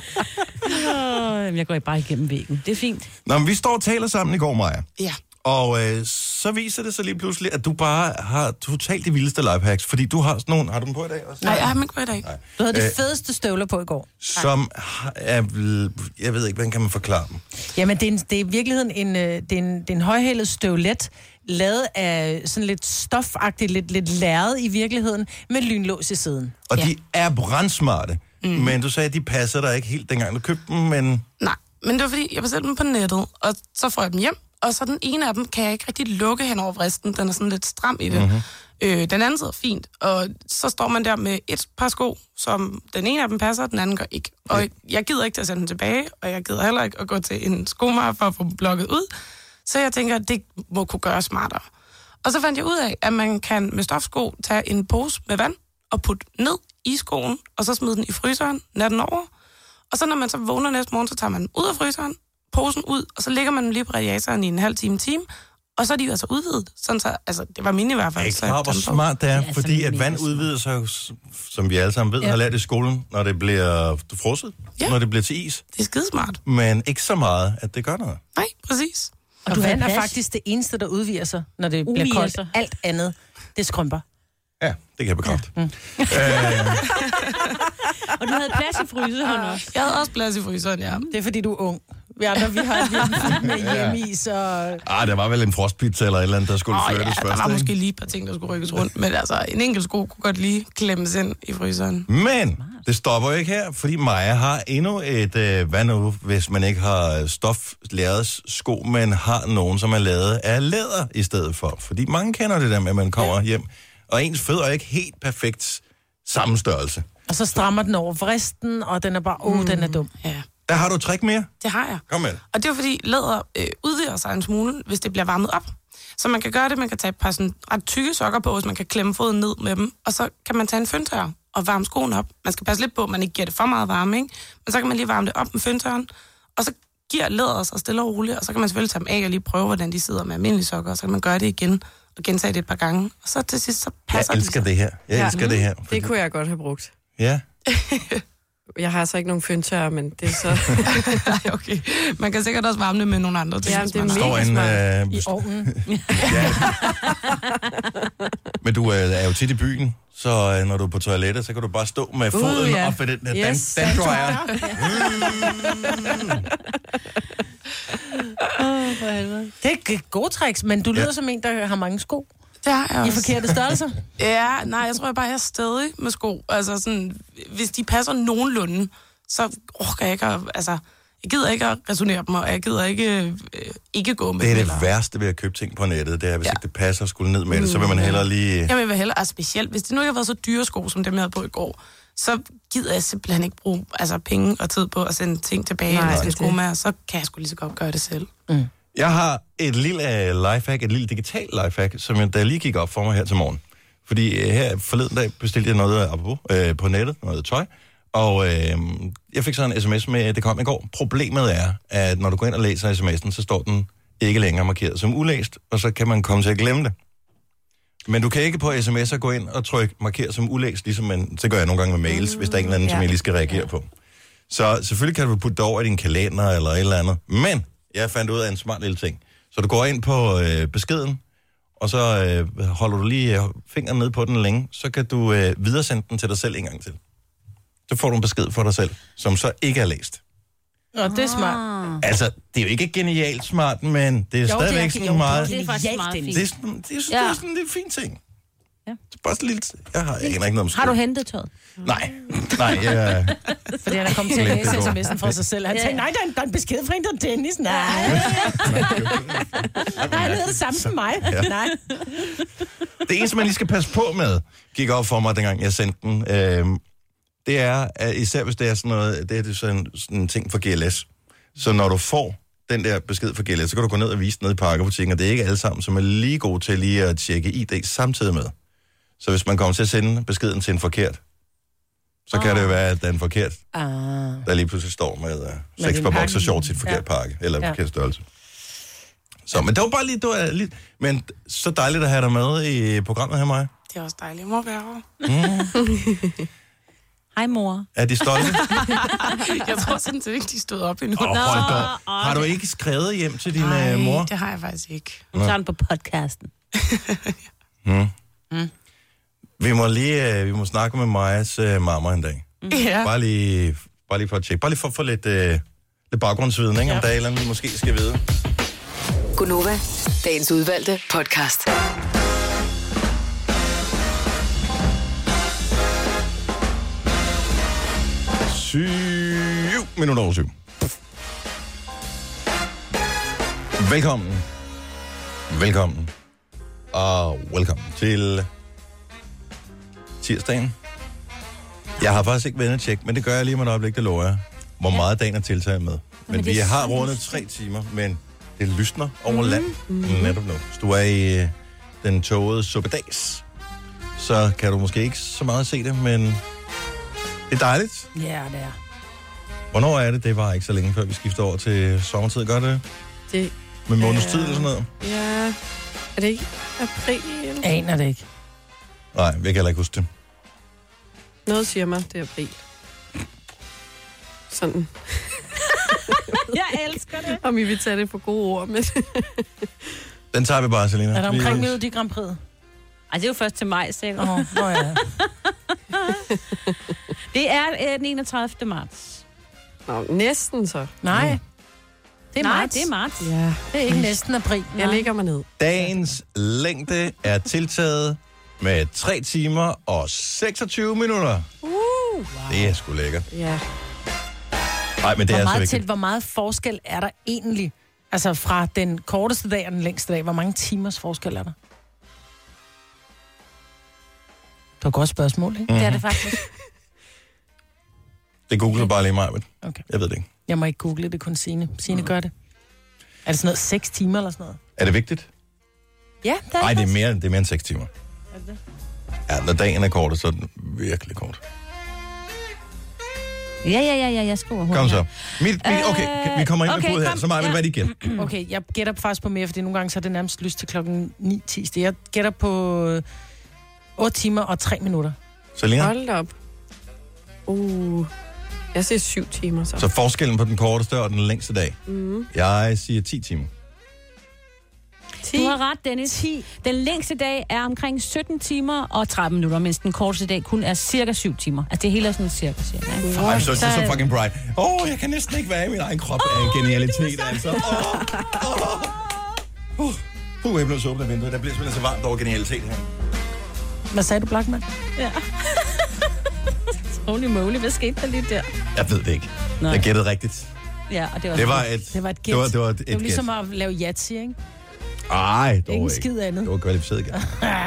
Oh, jeg går bare igennem væggen. Det er fint. Nå, men vi står og taler sammen i går, Maja. Ja. Og øh, så viser det sig lige pludselig, at du bare har totalt de vildeste lifehacks, fordi du har sådan nogle... Har du dem på i dag også? Nej, jeg har dem ikke på i dag. Nej. Du havde de Øh, fedeste støvler på i går. Som er... Jeg ved ikke, hvordan kan man forklare dem? Jamen, det er, en, det er i virkeligheden en, øh, det er en, det er en højhælet støvlet, lavet af sådan lidt stofagtigt, lidt, lidt lærred i virkeligheden, med lynlås i siden. Og ja. De er brandsmarte, mm. men du sagde, at de passer dig ikke helt dengang du købte dem, men... Nej, men det var fordi, jeg bestilte dem på nettet, og så får jeg dem hjem, og så den ene af dem kan jeg ikke rigtig lukke hen over vristen. Den er sådan lidt stram i det. Mm-hmm. Øh, den anden sidder fint, og så står man der med et par sko, som den ene af dem passer, og den anden gør ikke. Og jeg gider ikke til at sende den tilbage, og jeg gider heller ikke at gå til en skomager for at få blokket ud. Så jeg tænker, at det må kunne gøres smartere. Og så fandt jeg ud af, at man kan med stofsko tage en pose med vand og putte ned i skoen, og så smide den i fryseren natten over. Og så når man så vågner næste morgen, så tager man den ud af fryseren, posen ud, og så lægger man den lige på radiatoren i en halv time, time, og så er de jo altså udvidet. Sådan så, altså, det var mine i hvert fald. Jeg er klar, hvor smart det er, ja, fordi at vand udvider sig, som vi alle sammen ved, ja. har lært i skolen, når det bliver frosset, ja. når det bliver til is. Det er skidesmart. Men ikke så meget, at det gør noget. Nej, præcis. Og, og vand er faktisk det eneste, der udvider sig, når det bliver koldt. Sig. Alt andet, det skrumper. Ja, det kan jeg bekræfte. Ja. Mm. Øh. Og du havde plads i fryseren også. Jeg havde også plads i fryseren, ja. Det er fordi, du er ung. Vi andre, vi har et med hjemme i, så... Ah, der var vel en frostpizza eller et eller andet, der skulle oh, flyttes ja, først. der var ikke? Måske lige et par ting, der skulle rykkes rundt. Men altså, en enkelt sko kunne godt lige klemmes ind i fryseren. Men det stopper jo ikke her, fordi Maja har endnu et... Øh, hvad nu, hvis man ikke har stoflærets sko, men har nogen, som er lavet af læder i stedet for. Fordi mange kender det der med, at man kommer ja. hjem, og ens fødder er ikke helt perfekt samme størrelse. Og så strammer den over vristen, og den er bare, åh, oh, mm. den er dum. Ja. Der har du trick mere? Det har jeg. Kom med det. Og det er fordi læder øh, udvider sig en smule, hvis det bliver varmet op. Så man kan gøre det, man kan tage et par sådan ret tykke sokker på, så man kan klemme foden ned med dem, og så kan man tage en føntør og varme skoen op. Man skal passe lidt på, at man ikke giver det for meget varme, ikke? Men så kan man lige varme det op med føntøren, og så giver læderet sig stille og roligt, og så kan man selvfølgelig tage dem af og lige prøve, hvordan de sidder med almindelige sokker, og så kan man gøre det igen og gentage det et par gange, og så til sidst så passer Jeg elsker de det her. Jeg ja. elsker mm. det her. Fordi... Det kunne jeg godt have brugt. Ja. Jeg har altså ikke nogen føntør, men det er så... Nej, okay. Man kan sikkert også varme det med nogle andre ting. Ja, det er mega smart. En, øh... I ovnen. Ja. Men du øh, er jo tit i byen, så øh, når du er på toilettet, så kan du bare stå med foden uh, yeah. op for den der yes, dan- dan-dryer. Oh, for helvede. Det er gode tricks, men du lyder ja. som en, der har mange sko. Det har jeg også. I forkerte størrelser? Ja, nej, jeg tror jeg bare, jeg er stadig med sko. Altså sådan, hvis de passer nogenlunde, så orker jeg ikke at, altså, jeg gider ikke at resonere dem, og jeg gider ikke, øh, ikke gå med dem. Det er det eller... værste ved at købe ting på nettet, det er, hvis ja. ikke det passer at skulle ned med det, så vil man hellere lige... Jeg vil hellere, altså specielt, hvis det nu ikke har været så dyre sko, som dem jeg havde på i går, så gider jeg simpelthen ikke bruge altså, penge og tid på at sende ting tilbage, nej, eller sko med, så kan jeg sgu lige så godt gøre det selv. Mm. Jeg har et lille lifehack, et lille digitalt lifehack, som jeg, der lige gik op for mig her til morgen. Fordi uh, her forleden dag bestilte jeg noget apropos, uh, på nettet, noget tøj, og uh, jeg fik så en sms med, det kom i går. Problemet er, at når du går ind og læser sms'en, så står den ikke længere markeret som ulæst, og så kan man komme til at glemme det. Men du kan ikke på sms'er gå ind og trykke markeret som ulæst, ligesom man, så gør jeg nogle gange med mails, mm, hvis der er en eller anden, ja. som jeg lige skal reagere på. Så selvfølgelig kan du putte det over i din kalender eller et eller andet, men jeg fandt ud af en smart lille ting. Så du går ind på øh, beskeden, og så øh, holder du lige øh, fingeren ned på den længe, så kan du øh, videresende den til dig selv en gang til. Så får du en besked for dig selv, som så ikke er læst. Nå, det er smart. Altså, det er jo ikke genialt smart, men det er jo, stadigvæk det er, sådan jo, meget... Det er faktisk meget fint. Det er sådan, det er, ja. det er sådan en lille fin ting. Ja. Det er bare sådan lidt... Jeg har jeg ikke noget om skole. Har du hentet tøjet? Nej. Nej, jeg... Fordi han er kommet til at læse sms'en fra sig selv. Han ja. tænkte, nej, der er, en, der er en besked fra en, der er Dennis. Nej. Nej, han hedder det samme som mig. Ja. Nej. Det eneste, man lige skal passe på med, gik op for mig, dengang jeg sendte den, øh, det er, at især hvis det er sådan noget, det er sådan, sådan en ting for G L S. Så når du får den der besked fra Gillette, så kan du gå ned og vise den ned i Parker-butikken, og det er ikke alle sammen, som er lige gode til lige at tjekke I D samtidig med. Så hvis man kommer til at sende beskeden til en forkert, så oh. kan det jo være, at den forkert, ah. der lige pludselig står med uh, seks par boxershorts i et forkert ja. pakke, eller ja. forkert størrelse. Så, men det var bare lige, det var lige, men så dejligt at have dig med i programmet her, Maja. Det er også dejligt, mor være her. Mm. Hej, mor. Er de stolte? Jeg tror sådan ikke, de stod op endnu. Oh, har du ikke skrevet hjem til din Ej, mor? det har jeg faktisk ikke. Hun tager den på podcasten. mm. Mm. Vi må lige uh, vi må snakke med Majas uh, mamma en dag. Mm. Ja. Bare lige, bare lige for at tjekke. Bare lige for at få lidt, uh, lidt baggrundsviden, ikke? Om ja. der er et eller andet, vi måske skal vide. Gunova, dagens udvalgte podcast. Syv minutter over syv. Velkommen. Velkommen. Og velkommen til tirsdagen. Jeg har faktisk ikke vendetjek, men det gør jeg lige med et øjeblik, det lover jeg. Hvor meget dagen er tiltaget med. Men, men vi har rundet tre timer, men det lysner over land mm-hmm. netop nu. Hvis du er i den tågede suppedags, så kan du måske ikke så meget se det, men det er dejligt. Ja, det er. Hvornår er det? Det var ikke så længe før vi skifter over til sommertid. Gør det? Det med måneds tid eller sådan noget? Ja. Er det ikke april? Aner det ikke. Nej, jeg kan heller ikke huske det. Noget siger mig, det er april. Sådan. Jeg elsker det. Om I vil tage det for gode ord, men... Den tager vi bare, Selina. Er der omkring med de Grand Prix? Ej, det er jo først til maj, sikkert. Åh, hvor er det? Det er øh, den enogtredivte marts. Nå, næsten så. Nej. Mm. Det er Nej, marts. det er marts. Ja. Det er ikke næsten april. Jeg lægger mig ned. Dagens længde er tiltaget med tre timer og seksogtyve minutter. Uh, wow. Det er sgu lækkert. Ja. Nej, men det hvor er meget så til, hvor meget forskel er der egentlig? Altså fra den korteste dag og den længste dag. Hvor mange timers forskel er der? Det var et godt spørgsmål, ikke? Mm-hmm. Det er det faktisk. Det googler bare lige mig, men okay. Jeg ved det ikke. Jeg må ikke google det, kun Signe. Signe mm. gør det. Er det sådan noget seks timer eller sådan noget? Er det vigtigt? Ja, det er Nej, det er faktisk. mere, det er mere end seks timer. Er det? Ja, når dagen er kort, så er den virkelig kort. Ja, ja, ja, ja, jeg skriver hurtigt. Kom så. Mit, mit, okay, vi kommer ind okay, med fod her. kom. Så meget vil Ja. det igen. Okay, jeg gætter faktisk på mere, fordi nogle gange så er det nærmest lyst til klokken ni tirsdag. Jeg gætter på otte timer og tre minutter. Selina? Hold op. Uh, jeg siger syv timer så. Så forskellen på den korteste og den længste dag. Mm. Jeg siger ti timer. ti. Du har ret, Dennis. ti. Den længste dag er omkring sytten timer og tretten minutter, mens den korteste dag kun er cirka syv timer. Altså det hele er sådan cirka, cirka. Ja. I'm so, so, so fucking bright. Åh, oh, jeg kan næsten ikke være i min egen krop af oh, genialitet, altså. Åh, oh, oh. Uh, jeg blev så åbnet af vinduet. Der bliver simpelthen så varmt over genialitet her. Hvad sagde du, Blackman? Ja. Holy moly, hvad skete der lige der? Jeg ved det ikke. Nej. Jeg gættede rigtigt. Ja, og det var, det var et det var et gæt. Det var, det var et, det var ligesom at lave Yatzy, ikke? Ej, det var ingen ikke. skid andet. Det var kvalificeret igen.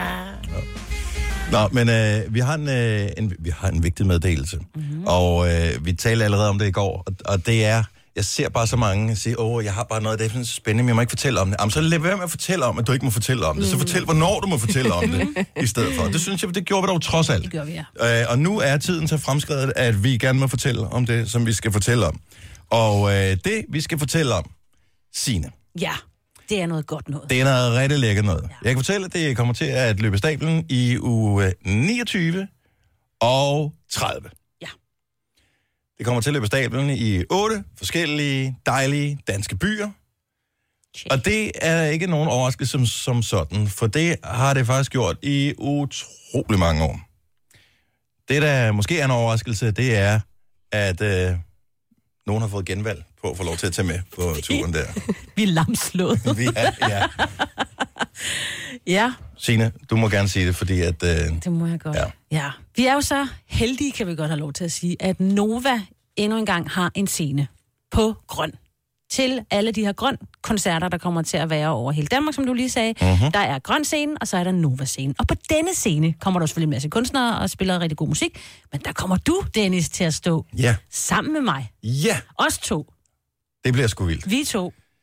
Nå, men øh, vi, har en, øh, en, vi har en vigtig meddelelse. Mm-hmm. Og øh, vi talte allerede om det i går. Og, og det er, jeg ser bare så mange sige, åh, jeg har bare noget, det er sådan spændende, men jeg må ikke fortælle om det. Jamen, så lad være med at fortælle om, at du ikke må fortælle om det. Så fortæl, hvornår du må fortælle om det, i stedet for. Det synes jeg, det gjorde vi dog trods alt. Det gjorde vi, ja. Øh, og nu er tiden så fremskredet, at vi gerne må fortælle om det, som vi skal fortælle om. Og øh, det, vi skal fortælle om, Signe. Ja, det er noget godt noget. Det er noget rigtig lækkert noget. Ja. Jeg kan fortælle, at det kommer til at løbe stablen i uge niogtyve og tredive. Ja. Det kommer til at løbe stablen i otte forskellige, dejlige danske byer. Check. Og det er ikke nogen overraskelse som, som sådan, for det har det faktisk gjort i utrolig mange år. Det, der måske er en overraskelse, det er, at øh, nogen har fået genvalg på at få lov til at tage med på turen der. Vi er lamslået. Vi er, ja. Ja. Signe, du må gerne sige det, fordi at... Øh, det må jeg godt. Ja. ja. Vi er jo så heldige, kan vi godt have lov til at sige, at Nova endnu engang har en scene på Grøn. Til alle de her Grøn-koncerter, der kommer til at være over hele Danmark, som du lige sagde. Uh-huh. Der er Grøn-scenen, og så er der Nova-scenen. Og på denne scene kommer der selvfølgelig en masse kunstnere og spiller rigtig god musik. Men der kommer du, Dennis, til at stå ja. sammen med mig. Ja. Os to. Det bliver sgu vildt. Vi to.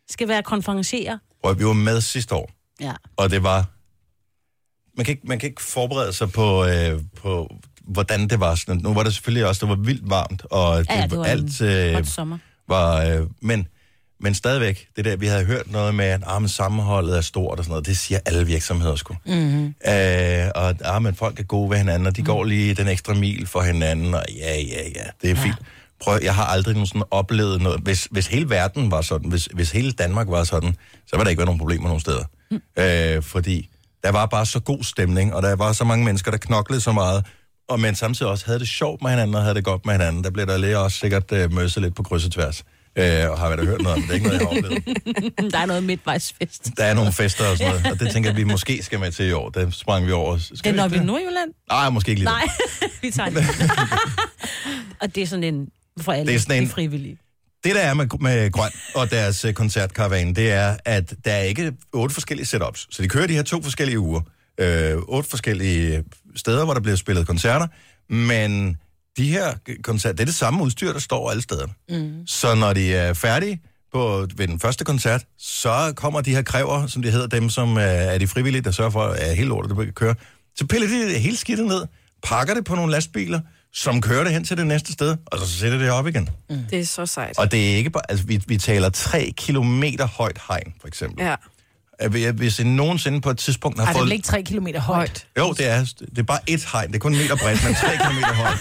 skal være konferencier. Og vi var med sidste år, Ja. og det var... Man kan ikke, man kan ikke forberede sig på, øh, på, hvordan det var. Sådan. Nu var det selvfølgelig også, det var vildt varmt, og det, Ja, ja, det var alt en øh, hot sommer. var... Øh, men, men stadigvæk, det der, vi havde hørt noget med, at ah, men sammenholdet er stort og sådan noget, det siger alle virksomheder sgu. Mm-hmm. Øh, og ah, men folk er gode ved hinanden, og de mm. går lige den ekstra mil for hinanden, og ja, ja, ja, det er fint. Prøv, jeg har aldrig nogensinde oplevet noget. Hvis, hvis hele verden var sådan, hvis, hvis hele Danmark var sådan, så var der ikke være nogen problemer nogen steder. Mm. Øh, fordi der var bare så god stemning, og der var så mange mennesker, der knoklede så meget, og men samtidig også havde det sjovt med hinanden, og havde det godt med hinanden. Der blev der lige også sikkert øh, møsset lidt på kryds og tværs. Øh, og har været hørt noget om det. Det er ikke noget, jeg har oplevet. Der er noget midtvejsfest. Der er nogle fester og sådan noget, og det tænker jeg, vi måske skal med til i år. Det sprang vi over. Skal Den er oppe i Nordjylland? Nej, måske ikke lige. Nej, vi tager det. Og det er sådan en for alle, det er sådan en, de frivillige. Det, der er med, med Grøn og deres uh, koncertkaravane, det er, at der er ikke otte forskellige setups. Så de kører de her to forskellige uger. Øh, otte forskellige steder, hvor der bliver spillet koncerter. Men de her koncerter, det er det samme udstyr, der står alle steder. Mm. Så når de er færdige på, ved den første koncert, så kommer de her kræver, som de hedder, dem som uh, er de frivillige, der sørger for, at hele lortet kan køre. Så piller de det hele skidtet ned, pakker det på nogle lastbiler, som kører det hen til det næste sted, og så sætter det op igen. Mm. Det er så sejt. Og det er ikke bare, altså vi, vi taler tre kilometer højt hegn, for eksempel. Ja. Hvis I nogensinde på et tidspunkt har Ej, fået... det er ikke tre kilometer højt. Jo, det er, det er bare et hegn. Det er kun en meter bredt, men tre kilometer højt.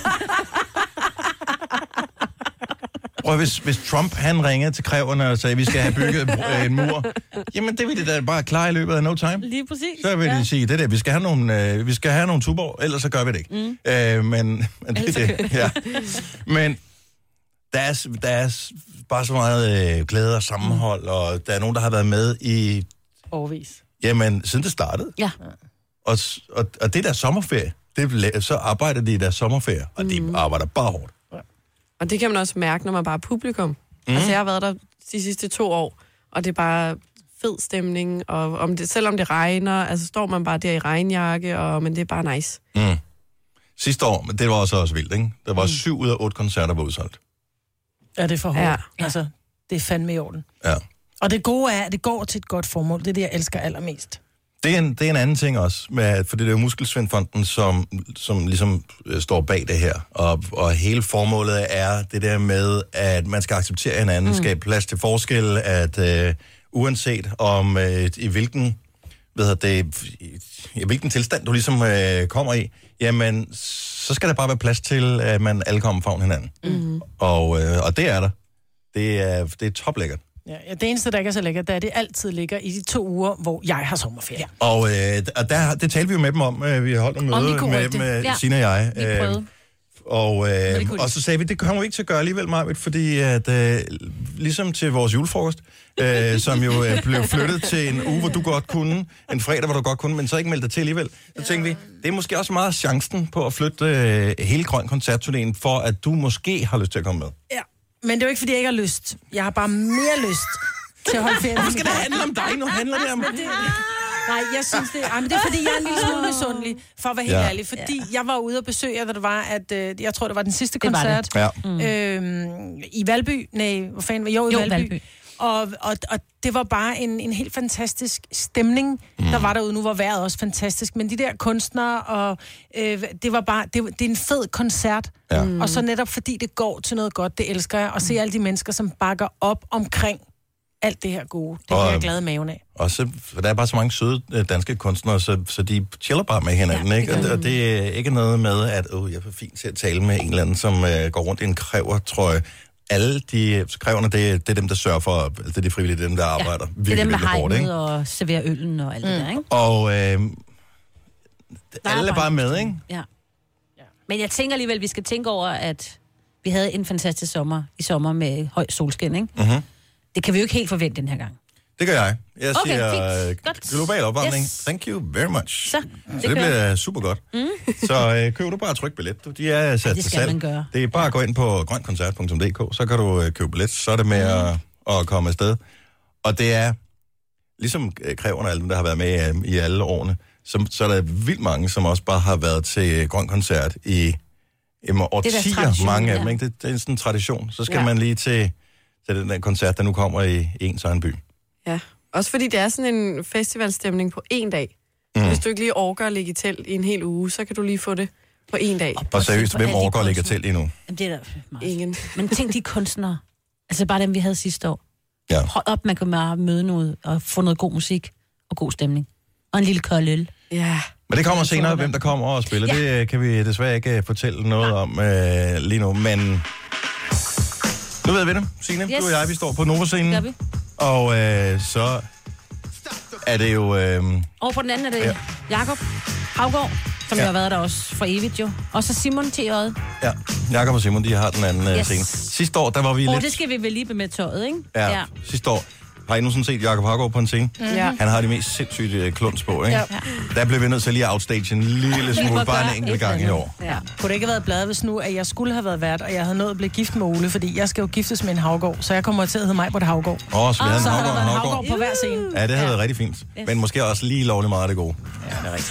Og hvis, hvis Trump, han ringede til kræverne og sagde, at vi skal have bygget en mur, jamen det ville det da bare klare i løbet af no time. Lige præcis. Så vil ja. de sige, det der, vi skal have nogle, øh, vi skal have nogle tuborg, ellers så gør vi det ikke. Mm. Øh, men, men det er det. Ja. Men der er, der er bare så meget øh, glæde og sammenhold, mm. og der er nogen, der har været med i... Overvis. Jamen, siden det startede. Ja. Og, og, og det der sommerferie, det, så arbejder de i deres sommerferie, og de mm. arbejder bare hårdt. Og det kan man også mærke, når man bare er publikum. Mm. Altså, jeg har været der de sidste to år, og det er bare fed stemning, og om det, selvom det regner, altså står man bare der i regnjakke, og, men det er bare nice. Mm. Sidste år, det var også, også vildt, ikke? Der var mm. syv ud af otte koncerter var udsolgt. Ja, det er for hårdt. Ja. Altså, det er fandme i orden. Ja. Og det gode er, at det går til et godt formål. Det er det, jeg elsker allermest. Det er en, det er en anden ting også, med, for det er jo Muskelsvindfonden, som, som ligesom øh, står bag det her. Og, og hele formålet er det der med, at man skal acceptere hinanden, mm. skabe plads til forskel, at øh, uanset om øh, i hvilken, ved det, i, i hvilken tilstand du ligesom øh, kommer i, jamen, så skal der bare være plads til, at man alle kommer fra hinanden. Mm. Og, øh, og det er der. Det er, det er toplækkert. Ja, det eneste, der ikke er så lækkert, det er, at det altid ligger i de to uger, hvor jeg har sommerferie. Ja. Og, øh, og der, det talte vi jo med dem om. Vi har holdt en møde med dem, ja. Signe og jeg. Øh, og, øh, og så sagde vi, det kommer vi ikke til at gøre alligevel, Marvitt, fordi at, øh, ligesom til vores julefrokost, øh, som jo øh, blev flyttet til en uge, hvor du godt kunne, en fredag, hvor du godt kunne, men så ikke meldte dig til alligevel. Så tænkte vi, det er måske også meget chancen på at flytte øh, hele Grøn Koncertturnéen, for at du måske har lyst til at komme med. Ja. Men det er jo ikke, fordi jeg ikke har lyst. Jeg har bare mere lyst til at holde ferie. Hvorfor skal det handle om dig? Nu handler det om... Det, nej, jeg synes det... Ej, men det er, fordi jeg er en lille smule misundelig, for at være helt ja. ærlig. Fordi ja. jeg var ude og besøge, da det var, at... Øh, jeg tror, det var den sidste det koncert. Ja. Mm. Øhm, I Valby. Nej, hvor fanden var jo i jo, Valby. Valby. Og, og, og det var bare en, en helt fantastisk stemning, mm. der var derude. Nu var vejret også fantastisk, men de der kunstnere, og øh, det var bare, det, det er en fed koncert. Ja. Mm. Og så netop fordi det går til noget godt, det elsker jeg. Og se alle de mennesker, som bakker op omkring alt det her gode. Det er jeg glad i maven af. Og så, der er bare så mange søde danske kunstnere, så, så de chiller bare med hinanden, ja, ikke? Og, og det er ikke noget med, at åh, jeg er for fint til at tale med en eller anden, som øh, går rundt i en kræver, tror jeg. Alle de kræverne, det, det er dem, der sørger for, det er de frivillige, det er dem, der arbejder. Ja, det er dem, der har hegnet og serverer øllen og alt mm. det der, ikke? Og øh, alle er bare med, ikke? Ja. Men jeg tænker alligevel, vi skal tænke over, at vi havde en fantastisk sommer i sommer med høj solskin, ikke? Mm-hmm. Det kan vi jo ikke helt forvente den her gang. Det gør jeg. Jeg okay, siger uh, global opvarmning. Yes. Thank you very much. Så, det, så det bliver super godt. Mm. Så uh, køb du bare tryk billet. De er sat ja, til salg. Det er bare at gå ind på grønkoncert punktum d k, så kan du uh, købe billet. Så er det med mm. at, at komme afsted. Og det er, ligesom uh, kræverne alle dem, der har været med uh, i alle årene, så, så er der vildt mange, som også bare har været til uh, grøn koncert i, i årtier. Mange af dem, ikke? Det, det er sådan en tradition. Så skal ja. man lige til, til den der koncert, der nu kommer i, i ens egen by. Ja, også fordi det er sådan en festivalstemning på en dag. Mm. Hvis du ikke lige orker at ligge i telt i en hel uge, så kan du lige få det på en dag. Og seriøst, hvem orker at ligge i telt endnu? Jamen, det er der meget. Ingen. Men tænk de kunstnere. Altså bare dem, vi havde sidste år. Ja. Hold op, man kan bare møde noget og få noget god musik og god stemning. Og en lille kold øl. Ja. Men det kommer senere, hvem der kommer og spiller. Ja. Det kan vi desværre ikke fortælle noget om øh, lige nu, men nu ved vi det, Signe. Yes. Du og jeg, vi står på Nova-scenen. Og øh, så er det jo... Øh, og på den anden er det ja. Jakob Havgaard, som ja. jo har været der også for evigt jo. Og så Simon T. Øde. Ja, Jakob og Simon, de har den anden yes. scene. Sidste år, der var vi oh, lidt... det skal vi vel lige med tøjet, ikke? Ja, ja. Sidste år. Har I nu sådan set Jakob Havgaard på en scene? Mm-hmm. Ja. Han har de mest sindssyge kluns på, ikke? Ja. Der blev vi nødt til lige at outstage en lille smule, bare en enkelt gang i år. Ja. Kunne det ikke have været bladet, hvis nu, at jeg skulle have været vært, og jeg havde nået at blive gift med Ole, fordi jeg skal jo giftes med en Havgaard, så jeg kommer til at hedde mig på det Havgaard. Åh, oh, så vi havde oh, en Havgaard, en Havgaard. Havgaard på hver scene. Ja, det havde ja. været rigtig fint. Yes. Men måske også lige lovligt meget af det gode. Ja, det er rigtigt.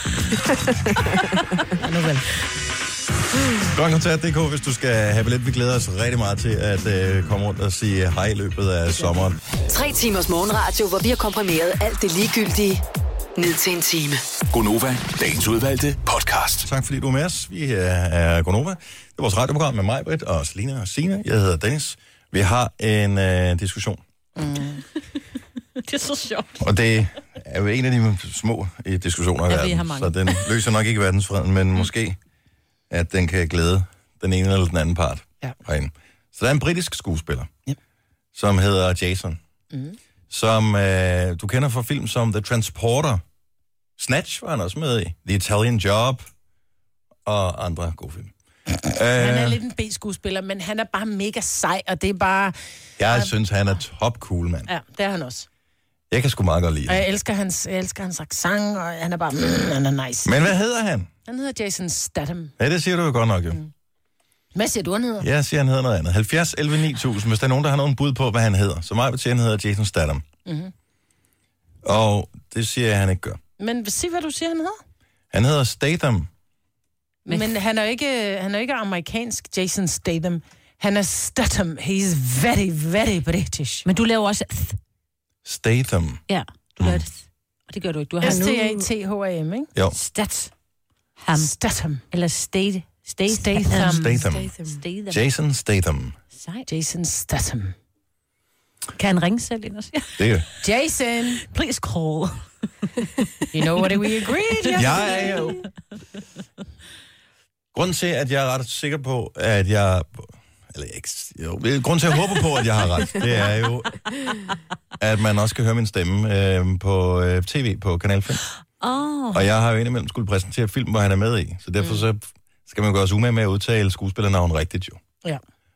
Ja, nu vel. Grøn Koncert punktum d k, hvis du skal have billet. Vi glæder os rigtig meget til at øh, komme rundt og sige hej i løbet af sommeren. Tre timers morgenradio, hvor vi har komprimeret alt det ligegyldige ned til en time. Gonova, dagens udvalgte podcast. Tak fordi du er med os. Vi er Gonova. Det er vores radioprogram med mig, Britt, og Selina og Signe. Jeg hedder Dennis. Vi har en øh, diskussion. Mm. Det er så sjovt. Og det er jo en af de små diskussioner i ja, verden, så den løser nok ikke verdensfreden, men mm. måske at den kan glæde den ene eller den anden part ja. herinde. Så der er en britisk skuespiller, ja. som hedder Jason, mm. som øh, du kender fra film som The Transporter. Snatch var han også med i. The Italian Job og andre gode film. Han er lidt en B-skuespiller, men han er bare mega sej, og det er bare... Jeg uh, synes, han er top cool, mand. Ja, det er han også. Jeg kan sgu meget godt lide og jeg elsker hans, jeg elsker hans accent, og han er bare... Mm, han er nice. Men hvad hedder han? Han hedder Jason Statham. Ja, det siger du jo godt nok, jo. Mm. Hvad siger du, han hedder? Jeg siger, han hedder noget andet. halvfjerds elleve ni tusind, hvis der er nogen, der har nogen bud på, hvad han hedder. Så mig betyder, han hedder Jason Statham. Mm-hmm. Og det siger jeg, han ikke gør. Men sig, hvad du siger, han hedder. Han hedder Statham. Men, Men han er jo ikke, han er ikke amerikansk, Jason Statham. Han er Statham. He's very, very British. Men du laver også... Statham. Ja, du laver det. Og det gør du ikke. Du har S T A T H A M, ikke? Jo. Statham. Statham. Eller State. Statham. Statham. Statham. Statham. Jason Statham. Jason Statham. Kan han ringe selv ind og sige? Det er Jason, please call. You know what we agreed? Yeah. Ja, ja, jo. Grunden til, at jeg er ret sikker på, at jeg... Eller ikke... Jo, grunden til, at jeg håber på, at jeg har ret, det er jo, at man også kan høre min stemme øh, på øh, tv på Kanal fem. Oh. Og jeg har jo indimellem skulle præsentere film, hvor han er med i. Så derfor mm. så skal man jo gøre os umage med at udtale skuespillernavn rigtigt jo. Ja.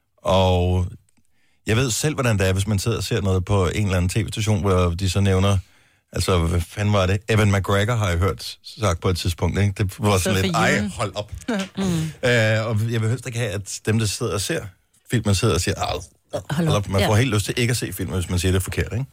Og jeg ved selv, hvordan det er, hvis man sidder og ser noget på en eller anden tv-station, hvor de så nævner... Altså, hvad fanden var det? Evan McGregor har jeg hørt sagt på et tidspunkt, ikke? Det var sådan lidt, ej, hold op. mm. øh, og jeg vil helst ikke have, at dem, der sidder og ser filmen, sidder og siger, hold, hold op. Man får ja. helt lyst til ikke at se filmen, hvis man siger det forkert, ikke?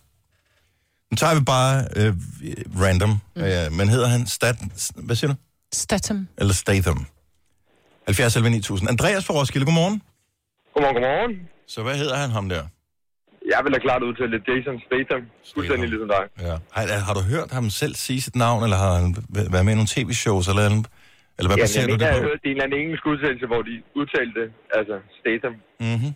Nu tager vi bare øh, random. Mm. Øh, men hedder han Stat... Hvad siger du? Statham. Eller Statham. halvfjerds elleve ni tusind. Andreas fra Roskilde, godmorgen. Godmorgen, godmorgen. Så hvad hedder han ham der? Jeg vil da klart udtale det. Jason Statham. Fuldstændig ligesom dig. Ja. Har, har du hørt ham selv sige sit navn, eller har han været med i nogle tv-shows, eller, eller hvad ja, baserer du det på? Jeg har hørt en eller anden engelsk udtalelse, hvor de udtalte det. Altså, Statham. Mhm.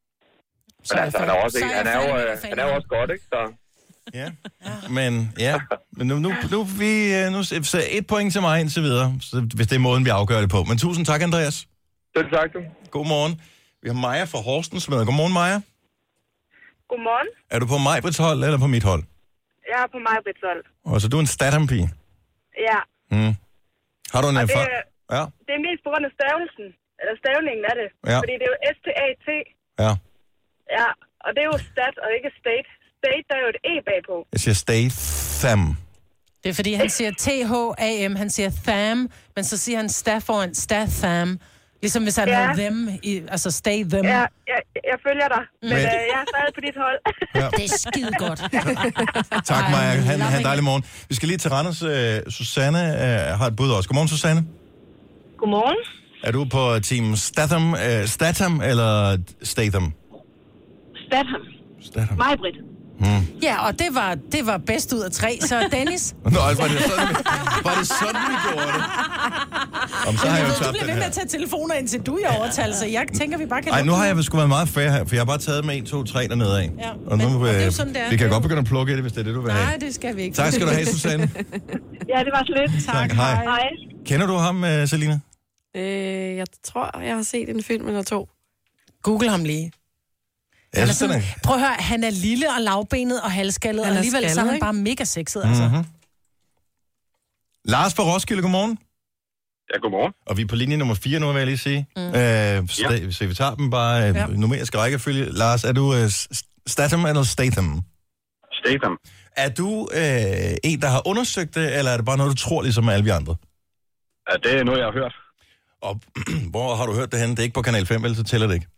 Men altså, han er, også, han, er jo, han er jo også godt, ikke? Så... Ja, men ja, men nu, nu, nu, vi, nu så et point til mig indtil videre, så, hvis det er måden, vi afgør det på. Men tusind tak, Andreas. Selv tak, du. Godmorgen. Vi har Maja fra Horsens med. Godmorgen, Maja. Godmorgen. Er du på Majbrits hold, eller på mit hold? Jeg er på Majbrits hold. Og så du er en Statham-pige? Ja. Mm. Har du en det, erfaring? Ja. Det er mest på grund af stavelsen, eller stavningen af det. Ja. Fordi det er jo S T A T. Ja. Ja, og det er jo stat, og ikke state. State, der er jo et E bagpå. Jeg siger Statham. Det er fordi, han siger T H A M, han siger tham, men så siger han sta foran Statham. Ligesom hvis han ja. havde them, i, altså stay them. Ja, jeg, jeg følger dig, men, men... Øh, jeg er stadig på dit hold. Ja. Det er skide godt. Tak, Maja. Han, han dejlig morgen. Vi skal lige til Randers. Uh, Susanne uh, har et bud også. Godmorgen, Susanne. Godmorgen. Er du på team Statham, uh, Statham eller Statham? Statham. Statham. Majbrit. Hmm. Ja, og det var, det var bedst ud af tre, så Dennis... Nå, var det sådan, var det sådan vi gjorde det? Om, så har jeg jo du tabt bliver den ved med her. at tage telefoner, indtil du er overtal, så jeg tænker, vi bare kan... Ej, nu har jeg sgu været meget fair her, for jeg har bare taget med en, to, tre dernede af. Ja, og nu, men, og det er øh, jo sådan, det er. vi kan godt begynde at plukke i det, hvis det er det, du vil have. Nej, det skal vi ikke. Tak skal du have, Susanne. Ja, det var så lidt. Tak, tak hej. Hej. Kender du ham, uh, Selina? Øh, jeg tror, jeg har set en film eller to. Google ham lige. Ja, Han er sådan sådan, prøv at høre, han er lille og lavbenet og halvskaldet, og alligevel skaldet, så er han ikke? bare mega sexet, altså. Mm-hmm. Lars fra Roskilde, godmorgen. Ja, godmorgen. Og vi er på linje nummer fire nu, vil jeg lige sige. Mm. Øh, sta- ja. Så vi tager dem bare øh, ja. numerisk rækkefølge. Lars, er du øh, Statham eller Statham? Statham. Er du øh, en, der har undersøgt det, eller er det bare noget, du tror, ligesom alle vi andre? Ja, det er noget, jeg har hørt. Og hvor har du hørt det henne? Det er ikke på Kanal fem, ellers så tæller det ikke.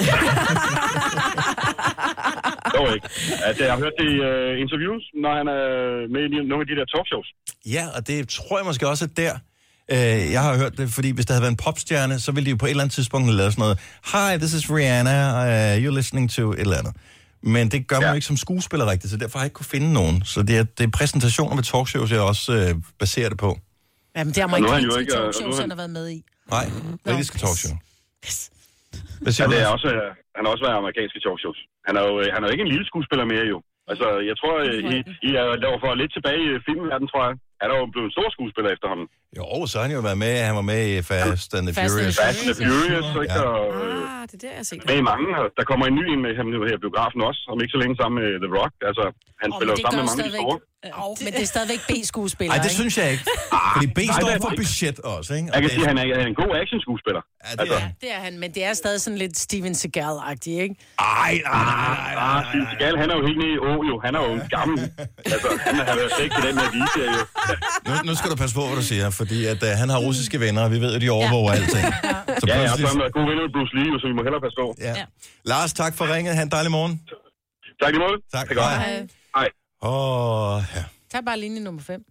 Dog ikke. Altså, jeg har hørt det i uh, interviews, når han er med i nogle af de der talkshows. Ja, og det tror jeg måske også, at der... Øh, jeg har hørt det, fordi hvis der havde været en popstjerne, så ville de jo på et eller andet tidspunkt have lavet sådan noget. Hi, this is Rihanna, uh, you're listening to et eller andet. Men det gør man jo ikke som skuespiller rigtigt, så derfor har jeg ikke kunne finde nogen. Så det er, det er præsentationer ved talkshows, jeg også øh, baserer det på. Jamen, det er amerikanske talkshows, han har været med i. Nej, britiske talkshow. Hvad siger ja, det er også, uh, han har også været amerikanske talkshows. Han er jo, uh, han er jo ikke en lille skuespiller mere, jo. Altså, jeg tror, uh, I, I er der for lidt tilbage i filmverdenen, tror jeg. Han er jo blevet en stor skuespiller efterhånden. Jo, så har han jo været med. Han var med i Fast and the Furious. Fast and the Furious, ikke? Ja. Og, ah, det er der, jeg ser med i mange. Der kommer en ny en med ham nu her i biografen også, om ikke så længe sammen med The Rock. Altså, han oh, spiller jo sammen med mange af de store. Oh, men det er stadigvæk B-skuespiller, Nej, det synes jeg ikke. Fordi B Nej, står det er for ikke. budget også, ikke? Og Jeg kan det sige, at han er, han er en god actionskuespiller. Ja, det altså. er det er han, men det er stadig sådan lidt Steven Seagal-agtigt, ikke? Ej, nej, nej, nej. Steven Seagal, han er jo helt nede i å, jo. Han er jo en gammel. Altså, han har været slet ikke til den her vise, jo. Nu, nu skal du passe på, hvad du siger, fordi at, uh, han har russiske venner, og vi ved, at de overvåger ja. alting. Så ja, ja, og så er han gode venner med Bruce Lee, så vi må hellere passe på. Ja. Ja. Lars, tak for ringet. Ha' en dejlig morgen. Tak i måde. Tak. Hej. Hej. Hej. Åh, ja. Tag bare linje nummer fem.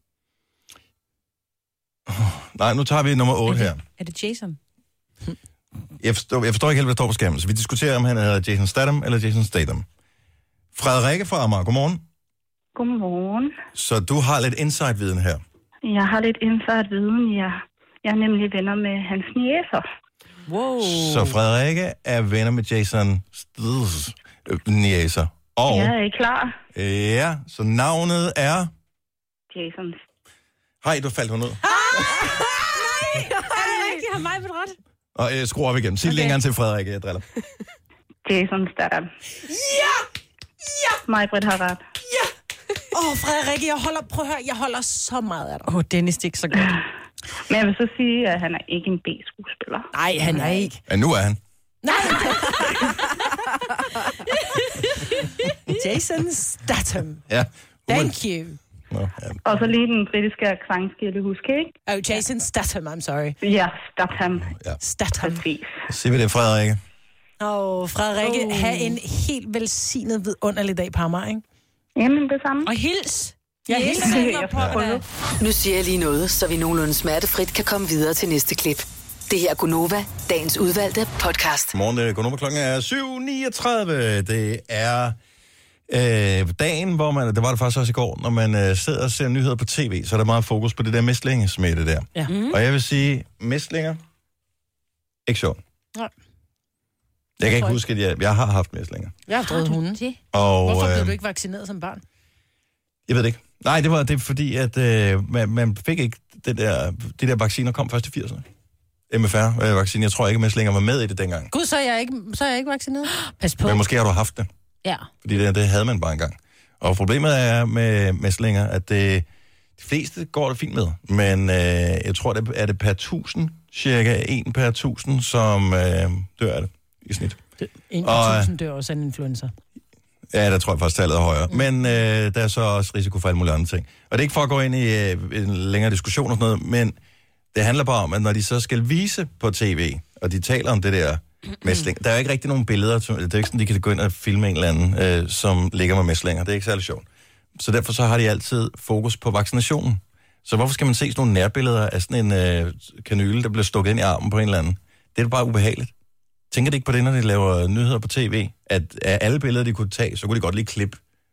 Nej, nu tager vi nummer otte her. Er det Jason? Jeg forstår, jeg forstår ikke helt, hvad der står på skærmen, så vi diskuterer, om han hedder Jason Statham eller Jason Statham. Frederikke fra Amager, godmorgen. Godmorgen. Så du har lidt insight-viden her. Jeg har lidt insight-viden, ja. Jeg er nemlig venner med hans niecer. Wow. Så Frederikke er venner med Jason Stathams niecer. Og, Ja, er I klar? ja, så navnet er... Jason. Hej, du faldt hun ud. Nej, er det rigtigt? Har mig bedre ret? Og jeg skruer op igen. Sig okay. længere til Frederikke, jeg driller. Jason Statham. Ja! Ja! Mig-Britt har ret. Ja! Åh, oh, Frederikke, jeg holder, prøv at høre, jeg holder så meget af dig. Åh, oh, Dennis, det er ikke så godt. Men jeg vil så sige, at han er ikke en B-skuespiller. Nej, han er ikke. Ja, nu er han. Nej, Jason Statham. Ja. Thank you. Nå, ja. Og så lige den britiske accent, skal jeg huske, ikke? Oh, Jason Statham, I'm sorry. Ja, Statham. Ja. Statham. Præcis. Sig vi det, Frederikke. Åh, oh, Frederikke, Oh. have en helt velsignet vidunderlig dag på Amager, ikke? Jamen, det samme. Og hils. Jeg Yes, hilser jeg dig på prøver. Nu siger jeg lige noget, så vi nogenlunde smertefrit kan komme videre til næste klip. Det her er Gunova, dagens udvalgte podcast. Morgen, det er Gunova, klokken er syv niogtredive. Det er øh, dagen, hvor man, det var det faktisk også i går, når man øh, sidder og ser nyheder på tv, så er der meget fokus på det der mæslingesmitte der. Ja. Mm. Og jeg vil sige, mæslinger, ikke sjovt. Nej. Jeg kan ikke huske, at jeg, jeg har haft mæslinger. Jeg har drevet hunde. Og, Hvorfor blev øh, du ikke vaccineret som barn? Jeg ved det ikke. Nej, det var det fordi, at øh, man, man fik ikke det der, de der vacciner kom først i firserne. M F R-vaccine. Jeg tror ikke, at mæslinger var med i det dengang. Gud, så er jeg ikke, så er jeg ikke vaccineret. Pas på. Men måske har du haft det. Ja. Fordi det, det havde man bare engang. Og problemet er med mæslinger, at det, de fleste går det fint med. Men øh, jeg tror, det er det per tusind, cirka en per tusind, som øh, dør af det i snit. En per tusind dør også af en influenza. Ja, der tror jeg faktisk, tallet er højere. Mm. Men øh, der er så også risiko for alle mulige andre ting. Og det er ikke for at gå ind i øh, en længere diskussion og sådan noget, men det handler bare om, at når de så skal vise på tv, og de taler om det der mæsling, der er jo ikke rigtig nogen billeder. Det er ikke sådan, de kan gå ind og filme en eller anden, øh, som ligger med mæslinger. Det er ikke særlig sjovt. Så derfor så har de altid fokus på vaccinationen. Så hvorfor skal man se sådan nogle nærbilleder af sådan en øh, kanyle, der bliver stukket ind i armen på en eller anden? Det er bare ubehageligt. Tænker de ikke på det, når de laver nyheder på tv? At af alle billeder, de kunne tage, så kunne de godt lige klippe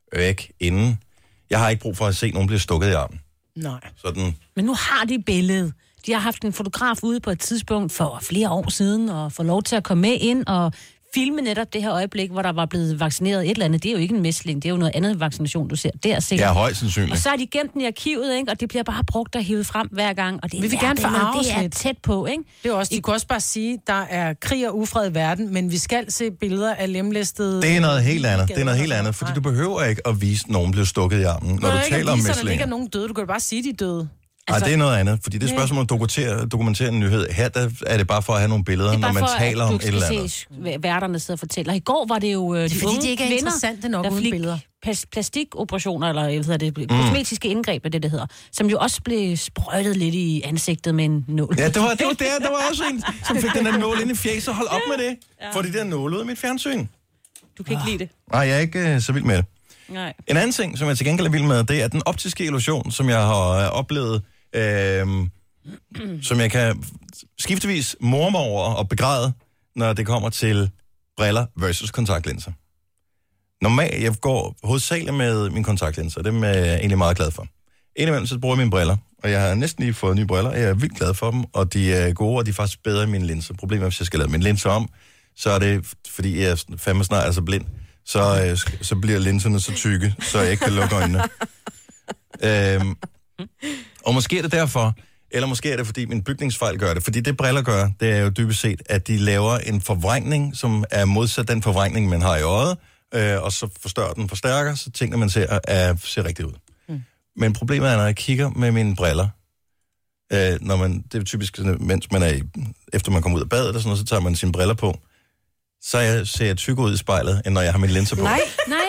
væk inden. Jeg har ikke brug for at se nogen blive stukket i armen. Nej. Sådan. Men nu har de billedet. De har haft en fotograf ude på et tidspunkt for flere år siden, og få lov til at komme med ind og filme netop det her øjeblik, hvor der var blevet vaccineret et eller andet. Det er jo ikke en mæsling, det er jo noget andet vaccination, du ser der sikkert. Ja, højst sandsynligt. Og så er de gemt den i arkivet, ikke? Og det bliver bare brugt og hivet frem hver gang. Og det, vi vil gerne forarve det er tæt på, ikke? Det er også, de kunne også bare sige, der er krig og ufred i verden, men vi skal se billeder af lemlæstede... Det er noget helt andet, det er noget helt andet, fordi du behøver ikke at vise, at nogen bliver stukket i armen, når du taler om mæslinger. Der ligger nogen døde, du kan jo bare sige, de er døde. Altså, Ej, det er noget andet, fordi det er spørgsmål om at dokumentere, dokumentere en nyhed. Her der er det bare for at have nogle billeder, når man for, taler om et eller andet. Se, værterne sidder og fortæller. I går var det jo øh, de fordi unge de ikke er kvinder, interessante nok uden billeder. Plas- plastikoperationer, eller jeg ved det, mm. kosmetiske indgreb, er det, det hedder, som jo også blev sprøjtet lidt i ansigtet med en nål. Ja, det var, det var der, der var også en, som fik den der nål ind i fjeset. Hold op med det. Ja. Få de der nåle ud af mit fjernsyn. Du kan ikke lide det. Nej, jeg er ikke uh, så vild med det. Nej. En anden ting, som jeg til gengæld er vild med, det er den optiske illusion, som jeg har uh, oplevet, Øhm, som jeg kan skiftevis morme mig over og begræde, når det kommer til briller versus kontaktlinser. Normalt, jeg går hovedsageligt med mine kontaktlinser, dem er jeg egentlig meget glad for. Indimellem så bruger jeg mine briller, og jeg har næsten lige fået nye briller, jeg er vildt glad for dem, og de er gode, og de er faktisk bedre end mine linser. Problemet er, hvis jeg skal lade mine linser om, så er det, fordi jeg er fandme snart er så blind, så, øh, så bliver linserne så tykke, så jeg ikke kan lukke øjnene. øhm, Og måske er det derfor, eller måske er det, fordi min bygningsfejl gør det. Fordi det briller gør, det er jo dybest set, at de laver en forvrængning, som er modsat den forvrængning, man har i øjet, øh, og så forstørrer den forstærker, så tingene, man ser, er, ser rigtigt ud. Mm. Men problemet er, når jeg kigger med mine briller, øh, når man, det er typisk, mens man er i, efter man kommer ud af badet, og sådan noget, så tager man sine briller på, så jeg, ser jeg tykkere ud i spejlet, end når jeg har mine linser på. Nej, nej.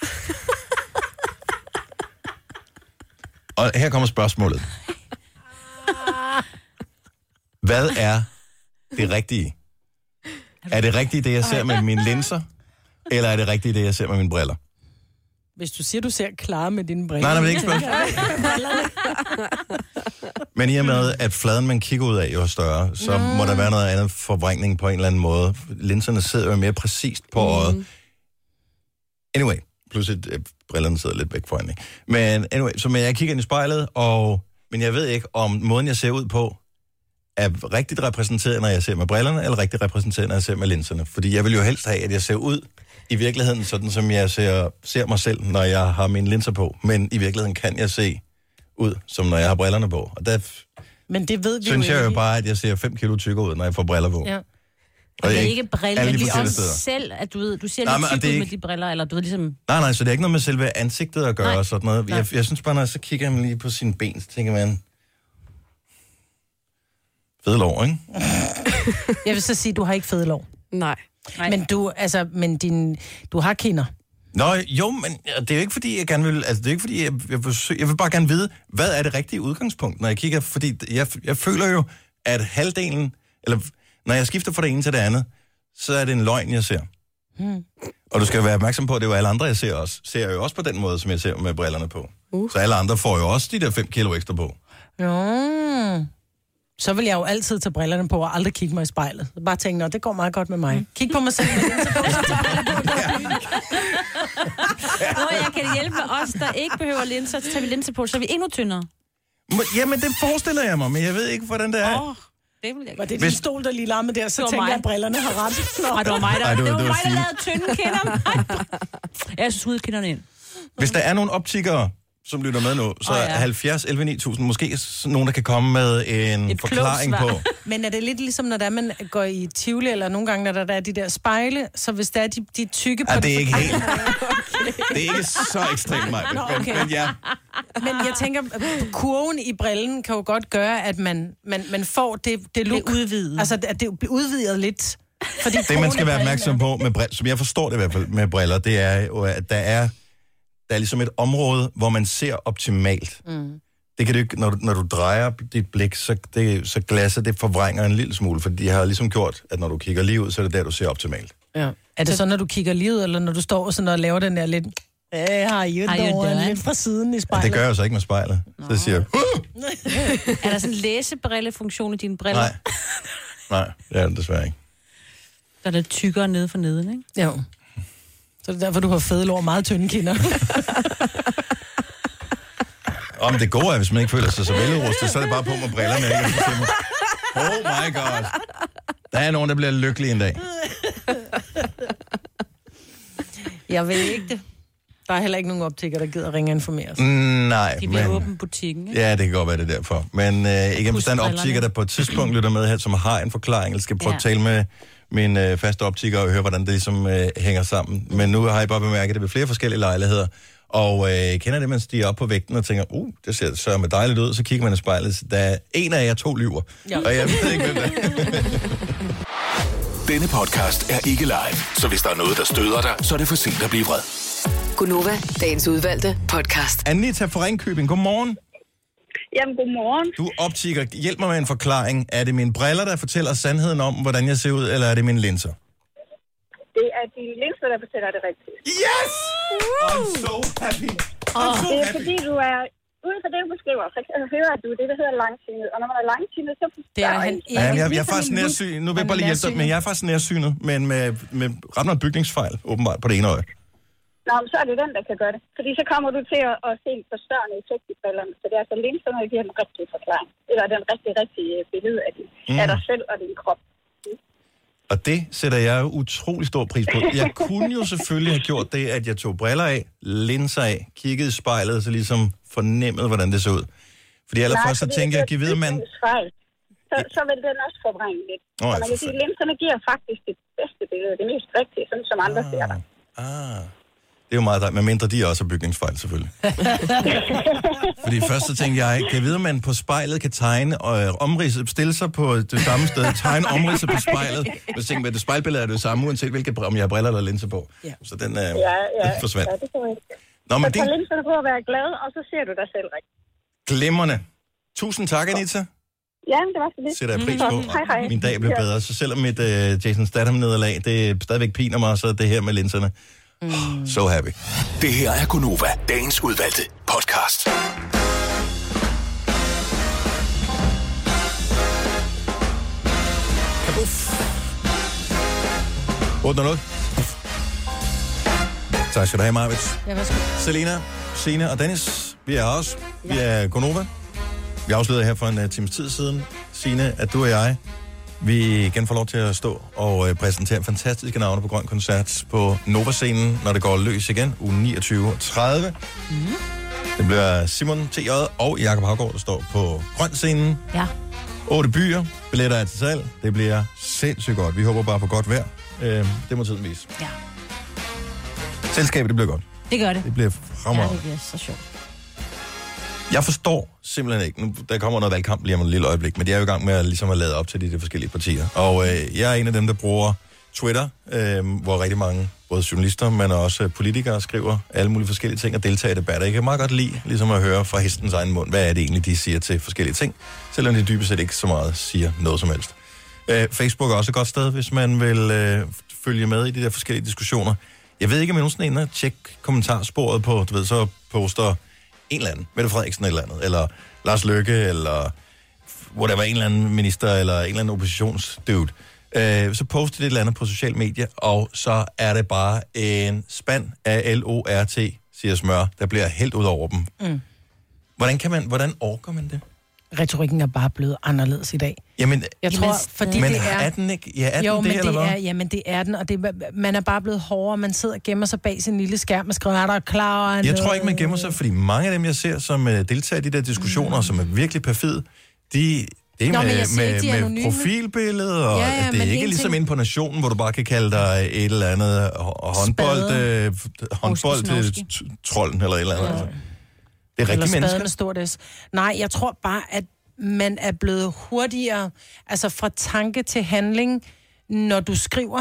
Og her kommer spørgsmålet. Hvad er det rigtige? Er det rigtigt, det jeg ser med mine linser? Eller er det rigtigt, det jeg ser med mine briller? Hvis du siger, du ser klar med dine briller. Nej, nej, men det er ikke spørgsmål. Men i og med, at fladen, man kigger ud af, jo er større, så mm. må der være noget andet forvrængning på en eller anden måde. Linserne sidder jo mere præcist på mm. øjet. Anyway, pludselig øh, brillerne sidder lidt væk foran, ikke? Men anyway, så men jeg kigger ind i spejlet, og, men jeg ved ikke, om måden, jeg ser ud på, er rigtigt repræsenteret, når jeg ser med brillerne, eller rigtigt repræsenteret, når jeg ser med linserne. Fordi jeg vil jo helst have, at jeg ser ud i virkeligheden, sådan som jeg ser, ser mig selv, når jeg har mine linser på. Men i virkeligheden kan jeg se ud, som når jeg har brillerne på. Og der men det ved vi synes jo jeg jo ikke. bare, at jeg ser fem kilo tykkere ud, når jeg får briller på. Ja. Og det er ikke briller, men lige også selv, at du ved, du ser nej, lidt tyk ud ikke... med de briller, eller du ved ligesom... Nej, nej, så det er ikke noget med selve ansigtet at gøre, og sådan noget. Jeg, jeg synes bare, når jeg så kigger man lige på sine ben, så tænker man... Fede lår, ikke? Jeg vil så sige, du har ikke fede lår. Nej. Men du, altså, men din, du har kinder. Nå, jo, men det er jo ikke fordi, jeg gerne vil... Altså, det er ikke fordi, jeg, jeg, vil, jeg vil bare gerne vide, hvad er det rigtige udgangspunkt, når jeg kigger... Fordi jeg, jeg føler jo, at halvdelen... Eller når jeg skifter fra det ene til det andet, så er det en løgn, jeg ser. Hmm. Og du skal være opmærksom på, at det er jo alle andre, jeg ser også. Ser jeg jo også på den måde, som jeg ser med brillerne på. Uh. Så alle andre får jo også de der fem kilo ekstra på. Jo. Så vil jeg jo altid tage brillerne på og aldrig kigge mig i spejlet. Bare tænke, nå, det går meget godt med mig. Mm. Kig på mig selv. Nå, jeg kan hjælpe os, der ikke behøver linser, så tager vi linser på, så er vi endnu tyndere. Jamen, det forestiller jeg mig, men jeg ved ikke, hvordan det er. Oh. Det vil jeg var det din stol, der lige larmede der, så tænkte jeg, at brillerne har ret. Nå, det var mig, der, Ej, det var, det var, det var mig, der lavede tynde kinder. Jeg synes, ud kinderne ind. Hvis der er nogle optikere, som lytter med nu, så oh, ja. halvfjerds elleve ni tusind, måske nogen, der kan komme med en et forklaring på. Men er det lidt ligesom, når der man går i Tivoli, eller nogle gange, når der er de der spejle, så hvis der er de, de tykke på... Ja, det er ikke helt... Det er ikke så ekstremt meget, Nå, okay. men, men ja. Men jeg tænker, kurven i brillen kan jo godt gøre, at man, man, man får det, det look. Det udvidet. Altså, at det bliver udvidet lidt. Fordi det, man skal være opmærksom på, med briller, som jeg forstår det i hvert fald med briller, det er jo, at der er, der er ligesom et område, hvor man ser optimalt. Mm. Det kan du ikke, når du, når du drejer dit blik, så, det, så glasset det forvrænger en lille smule, for de har ligesom gjort, at når du kigger lige ud, så er det der, du ser optimalt. Ja. Er det så, når du kigger lige ud, eller når du står sådan og laver den der lidt... Hey, har I jo lidt fra siden i spejlet? Ja, det gør jeg jo så ikke med spejlet. Nå. Så siger jeg... Er der sådan en læsebrillefunktion i dine briller? Nej. Nej, det er det desværre ikke. Der er lidt tykkere nede for neden, ikke? Jo. Så det er derfor, du har fede lår og meget tynde kinder. Om det gode er, hvis man ikke føler sig så veludrustet, så er det bare på med brillerne. Ikke? Oh my god. Der er nogen, der bliver lykkelige en dag. Jeg ved ikke det. Der er heller ikke nogen optikker, der gider ringe og informere os. Mm, nej, De vil men... åbne butikken, ikke? Ja, det kan godt være det derfor. Men øh, ikke hvis der er en optiker, der på et tidspunkt lytter med her, som har en forklaring, eller skal prøve ja. at tale med min øh, faste optiker og høre, hvordan det ligesom øh, hænger sammen. Men nu har jeg bare bemærket, at det ved flere forskellige lejligheder. Og øh, kender det, man stiger op på vægten og tænker, uh, det ser så med dejligt ud, så kigger man i spejlet. Der er en af jer to lyver. Ja. Og jeg ved ikke, hvem det er. Denne podcast er ikke live, så hvis der er noget, der støder dig, så er det for sent at blive vred. Gunova, dagens udvalgte podcast. Anita fra Ringkøbing, godmorgen. Jamen, godmorgen. Du optiker, hjælp mig med en forklaring. Er det mine briller, der fortæller sandheden om, hvordan jeg ser ud, eller er det mine linser? Det er dine linser, der fortæller det rigtigt. Yes! I'm so happy. I'm so det er happy. fordi, du er... Uden for det, du beskriver, så hører du det, der hedder langsynet. Og når man er langsynet, så... Det er han ja, jeg, jeg, jeg er faktisk nærsynet. Nu vil jeg bare lige hjælpe dig, men jeg er faktisk nærsynet, men med, med ret meget bygningsfejl, åbenbart, på det ene øje. Nå, men så er det den, der kan gøre det. Fordi så kommer du til at, at se en forstørrende effekt i brillerne. Så det er altså linserne, der giver den rigtige forklaring. Eller den rigtig, rigtige billede af, din, mm. af dig selv og din krop. Og det sætter jeg jo utrolig stor pris på. Jeg kunne jo selvfølgelig have gjort det, at jeg tog briller af, linser af, kiggede i spejlet, så ligesom fornemmede, hvordan det så ud. Fordi allerførst så tænker jeg, at give videre, man... Så, så vil den også forvrænge lidt. Oh, så man kan sige, at linserne giver faktisk det bedste billede, det mest rigtige, sådan som andre ah, ser dig. Ah. Det er jo meget dejligt, medmindre de også har bygningsfejl, selvfølgelig. Fordi først så tænkte jeg, kan jeg vide, at man på spejlet kan tegne og omridse, stille sig på det samme sted, tegne omridse på spejlet. Men så tænkte jeg, at det spejlbillede er det samme, uanset hvilket om jeg har briller eller linser på. Ja. Så den er ja, ja, forsvandt. Ja, det kan ikke. Nå, men så det... tag linserne på at være glad, og så ser du dig selv rigtigt. Glimrende. Tusind tak, Anita. Ja, det var så lidt. Sætter jeg pris på. Hej, hej. Min dag bliver bedre. Så selvom mit uh, Jason Statham-nederlag, det stadigvæk piner mig, så det her med linserne. Mm. So happy. Det her er Gunova, dagens udvalgte podcast. Kabuff. otte nul nul. Tak skal du have, Marvits. Ja, værsgo. Selina, Signe og Dennis, vi er også. Vi er Gunova. Vi afslørede her for en uh, times tid siden, Signe, at du og jeg, vi igen får lov til at stå og øh, præsentere fantastiske navne på Grøn Koncert på Nova-scenen, når det går løs igen, uge niogtyve tredive. Mm. Det bliver Simon T J og Jakob Haugaard, der står på Grøn-scenen. Ja. Otte byer, billetter er til salg. Det bliver sindssygt godt. Vi håber bare på godt vejr. Øh, det må tiden vise. Ja. Selskabet, det bliver godt. Det gør det. Det bliver fremragende. Ja, det bliver så sjovt. Jeg forstår simpelthen ikke, nu der kommer noget valgkamp lige om et lille øjeblik, men de er jo i gang med at, ligesom at lade op til de, de forskellige partier. Og øh, jeg er en af dem, der bruger Twitter, øh, hvor rigtig mange, både journalister, men også politikere, skriver alle mulige forskellige ting og deltager i debatter. Jeg kan meget godt lide ligesom at høre fra hestens egen mund, hvad er det egentlig, de siger til forskellige ting, selvom de dybest set ikke så meget siger noget som helst. Øh, Facebook er også et godt sted, hvis man vil øh, følge med i de der forskellige diskussioner. Jeg ved ikke, om jeg nogensinde ender og tjekke kommentarsporet på, du ved, så poster en eller anden, Mette Frederiksen eller andet, eller Lars Løkke, eller hvor der var en eller anden minister, eller en eller anden oppositionsdude. Øh, så poster det et eller andet på sociale medier, og så er det bare en spand af L O R T, siger smør, der bliver helt ud over dem. Mm. Hvordan kan man, hvordan orker man det? Retorikken er bare blevet anderledes i dag. Jamen, jeg tror, fordi men det er... er den ikke? Ja, er jo, den men det, eller det hvad? er, jamen, det er den, og det, man er bare blevet hårdere. Man sidder og gemmer sig bag sin lille skærm og skriver, er der klar? Jeg noget? tror ikke, man gemmer sig, fordi mange af dem, jeg ser, som uh, deltager i de der diskussioner, mm. som er virkelig perfide, de... Det er Nå, med, siger, med, med profilbilleder, og ja, ja, det er ikke ligesom ting... inde på Nationen, hvor du bare kan kalde dig et eller andet håndbold, øh, håndbold-trolden eller et eller andet. Ja. Altså. Det er rigtig mennesker. Stort S. Nej, jeg tror bare, at man er blevet hurtigere, altså fra tanke til handling, når du skriver.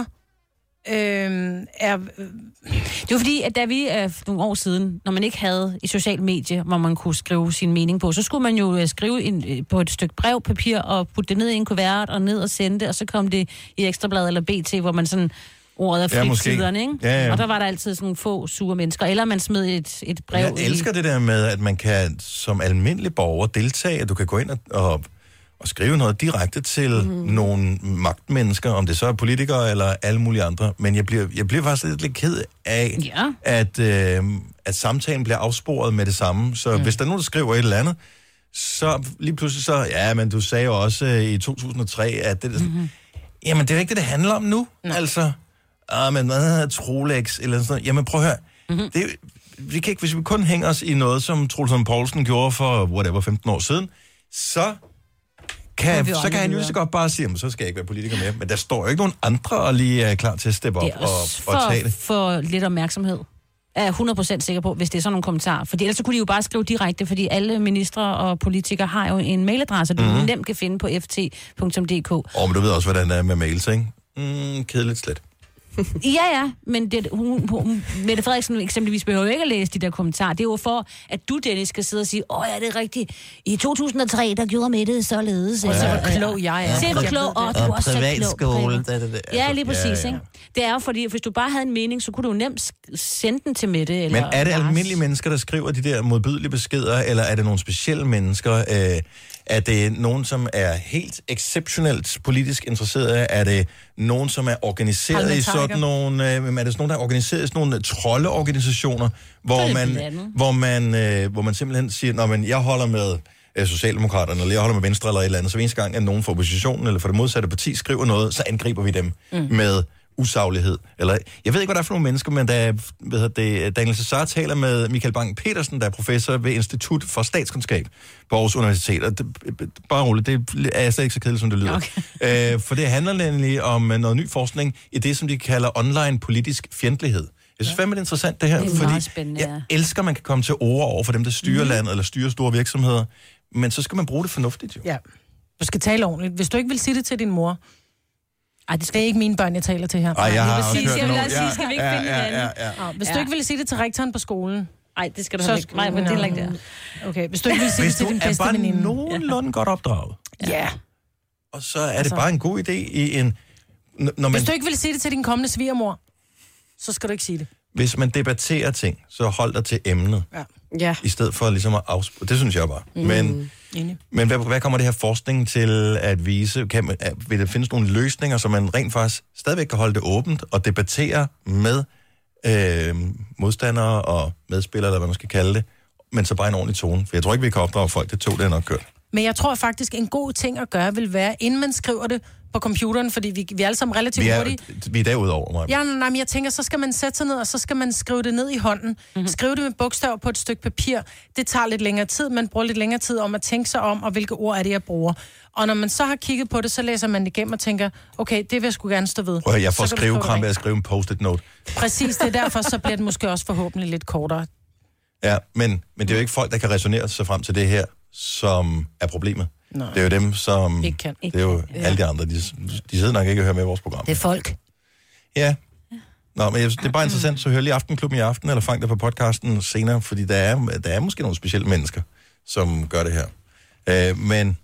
Øhm, er, øh... Det var fordi, at da vi øh, nogle år siden, når man ikke havde i social medie, hvor man kunne skrive sin mening på, så skulle man jo øh, skrive ind, øh, på et stykke brevpapir og putte det ned i en kuvert og ned og sende det, og så kom det i Ekstrablad eller B T, hvor man sådan ordet af fritiderne, ikke? Ja, ja. Og der var der altid sådan nogle få sure mennesker, eller man smed et, et brev. Jeg elsker i... det der med, at man kan som almindelig borger deltage, at du kan gå ind og, og at skrive noget direkte til mm. nogle magtmennesker, om det så er politikere eller alle mulige andre. Men jeg bliver, jeg bliver faktisk lidt, lidt ked af, ja. at, øh, at samtalen bliver afsporet med det samme. Så mm. hvis der er nogen, der skriver et eller andet, så lige pludselig så, ja, men du sagde jo også øh, i to tusind og tre, at det, mm-hmm. jamen det er ikke det, det handler om nu. Nej. Altså, ah, men hvad hedder Trolex eller sådan noget. Jamen prøv at høre, mm-hmm. det, vi kan ikke, hvis vi kun hænger os i noget, som Troels Lund Poulsen gjorde for, whatever, femten år siden, så kan, så kan han jo så godt bare sige, så skal jeg ikke være politiker mere. Men der står jo ikke nogen andre, og lige er klar til at steppe op og, for, og tage det. for lidt opmærksomhed. Jeg er hundrede procent sikker på, hvis det er sådan nogle kommentarer. Fordi ellers så kunne de jo bare skrive direkte, fordi alle ministre og politikere har jo en mailadresse, du mm-hmm. nemt kan finde på f t punktum d k. Åh, oh, men du ved også, hvordan det er med mails, ikke? Mm, kedeligt slet. Ja, ja, men det, hun, hun, Mette Frederiksen eksempelvis behøver jo ikke at læse de der kommentarer. Det er jo for, at du, Dennis, skal sidde og sige, åh, ja, det er rigtigt. I to tusind og tre, der gjorde Mette således. Ja, ja, ja. Så hvor klog jeg er. Se, hvor klog, og du er også så klog. Det, det, det. Ja, lige præcis, ja, ja. Ikke? Det er jo fordi, hvis du bare havde en mening, så kunne du nemt sende den til Mette. Eller men er det almindelige mennesker, der skriver de der modbydelige beskeder, eller er det nogle specielle mennesker? Øh, er det nogen, som er helt exceptionelt politisk interesserede? Er det nogen, som er organiseret i sådan nogle... Øh, er det sådan nogen, der er organiseret i sådan nogle troldeorganisationer, hvor man, hvor, man, øh, hvor man simpelthen siger, nå, men jeg holder med øh, Socialdemokraterne, eller jeg holder med Venstre, eller et eller andet, så eneste gang, at nogen fra oppositionen, eller fra det modsatte parti, skriver noget, så angriber vi dem mm. med usaglighed. Eller, jeg ved ikke, hvad der er for nogle mennesker, men da hvad det, Daniel Cesar taler med Michael Bang-Petersen, der er professor ved Institut for Statskundskab på Aarhus Universitet. Og det, bare roligt, det er slet ikke så kedeligt, som det lyder. Okay. Øh, for det handler nemlig om noget ny forskning i det, som de kalder online politisk fjendtlighed. Jeg synes fandme, det er interessant, det her, det er fordi jeg elsker, at man kan komme til ord over for dem, der styrer mm. landet, eller styrer store virksomheder, men så skal man bruge det fornuftigt, jo. Ja. Du skal tale ordentligt. Hvis du ikke vil sige det til din mor, ej, det, skal... det er ikke mine børn, jeg taler til her. Ej, jeg har også hørt jeg vil nogen. sige, skal vi ikke ja, finde ja, hinanden? ja, ja, ja. Hvis ja. du ikke vil sige det til rektoren på skolen... Nej, det skal du så ikke. Nej, men det er ikke det. Okay, hvis du ikke vil sige det til din bedste veninde... Hvis du er bare nogenlunde godt opdraget. Ja. Og så er det altså bare en god idé i en... Når man... Hvis du ikke vil sige det til din kommende svigermor, så skal du ikke sige det. Hvis man debatterer ting, så hold dig til emnet. Ja. Ja. I stedet for ligesom at afspille. Det synes jeg bare. Mm. Men, men hvad, hvad kommer det her forskning til at vise? Kan man, vil der findes nogle løsninger, så man rent faktisk stadigvæk kan holde det åbent og debattere med øh, modstandere og medspillere, eller hvad man skal kalde det, men så bare en ordentlig tone. For jeg tror ikke, vi kan opdrage folk. Det tog det er nok kørt. Men jeg tror faktisk, en god ting at gøre vil være, inden man skriver det på computeren, fordi vi, vi er alle sammen relativt vi er, hurtige. Vi er derudover, mig. Ja, nej, men jeg tænker, så skal man sætte sig ned, og så skal man skrive det ned i hånden. Mm-hmm. Skrive det med bogstaver på et stykke papir. Det tager lidt længere tid. Man bruger lidt længere tid om at tænke sig om, og hvilke ord er det, jeg bruger. Og når man så har kigget på det, så læser man det igennem og tænker, okay, det vil jeg sgu gerne stå ved. Prøv, jeg får skrivekram ved at skrive en post-it note. Præcis, det er derfor, så bliver det måske også forhåbentlig lidt kortere. Ja, men, men det er jo ikke folk, der kan resonere sig frem til det her, som er problemet. Nej. Det er jo dem, som... Ikke kan. Det er jo ja. alle de andre, de, de sidder nok ikke og hører med i vores program. Det er folk. Ja. Nå, men det er bare interessant, så hør lige Aftenklubben i aften, eller fang det på podcasten senere, fordi der er, der er måske nogle specielle mennesker, som gør det her. Øh, men...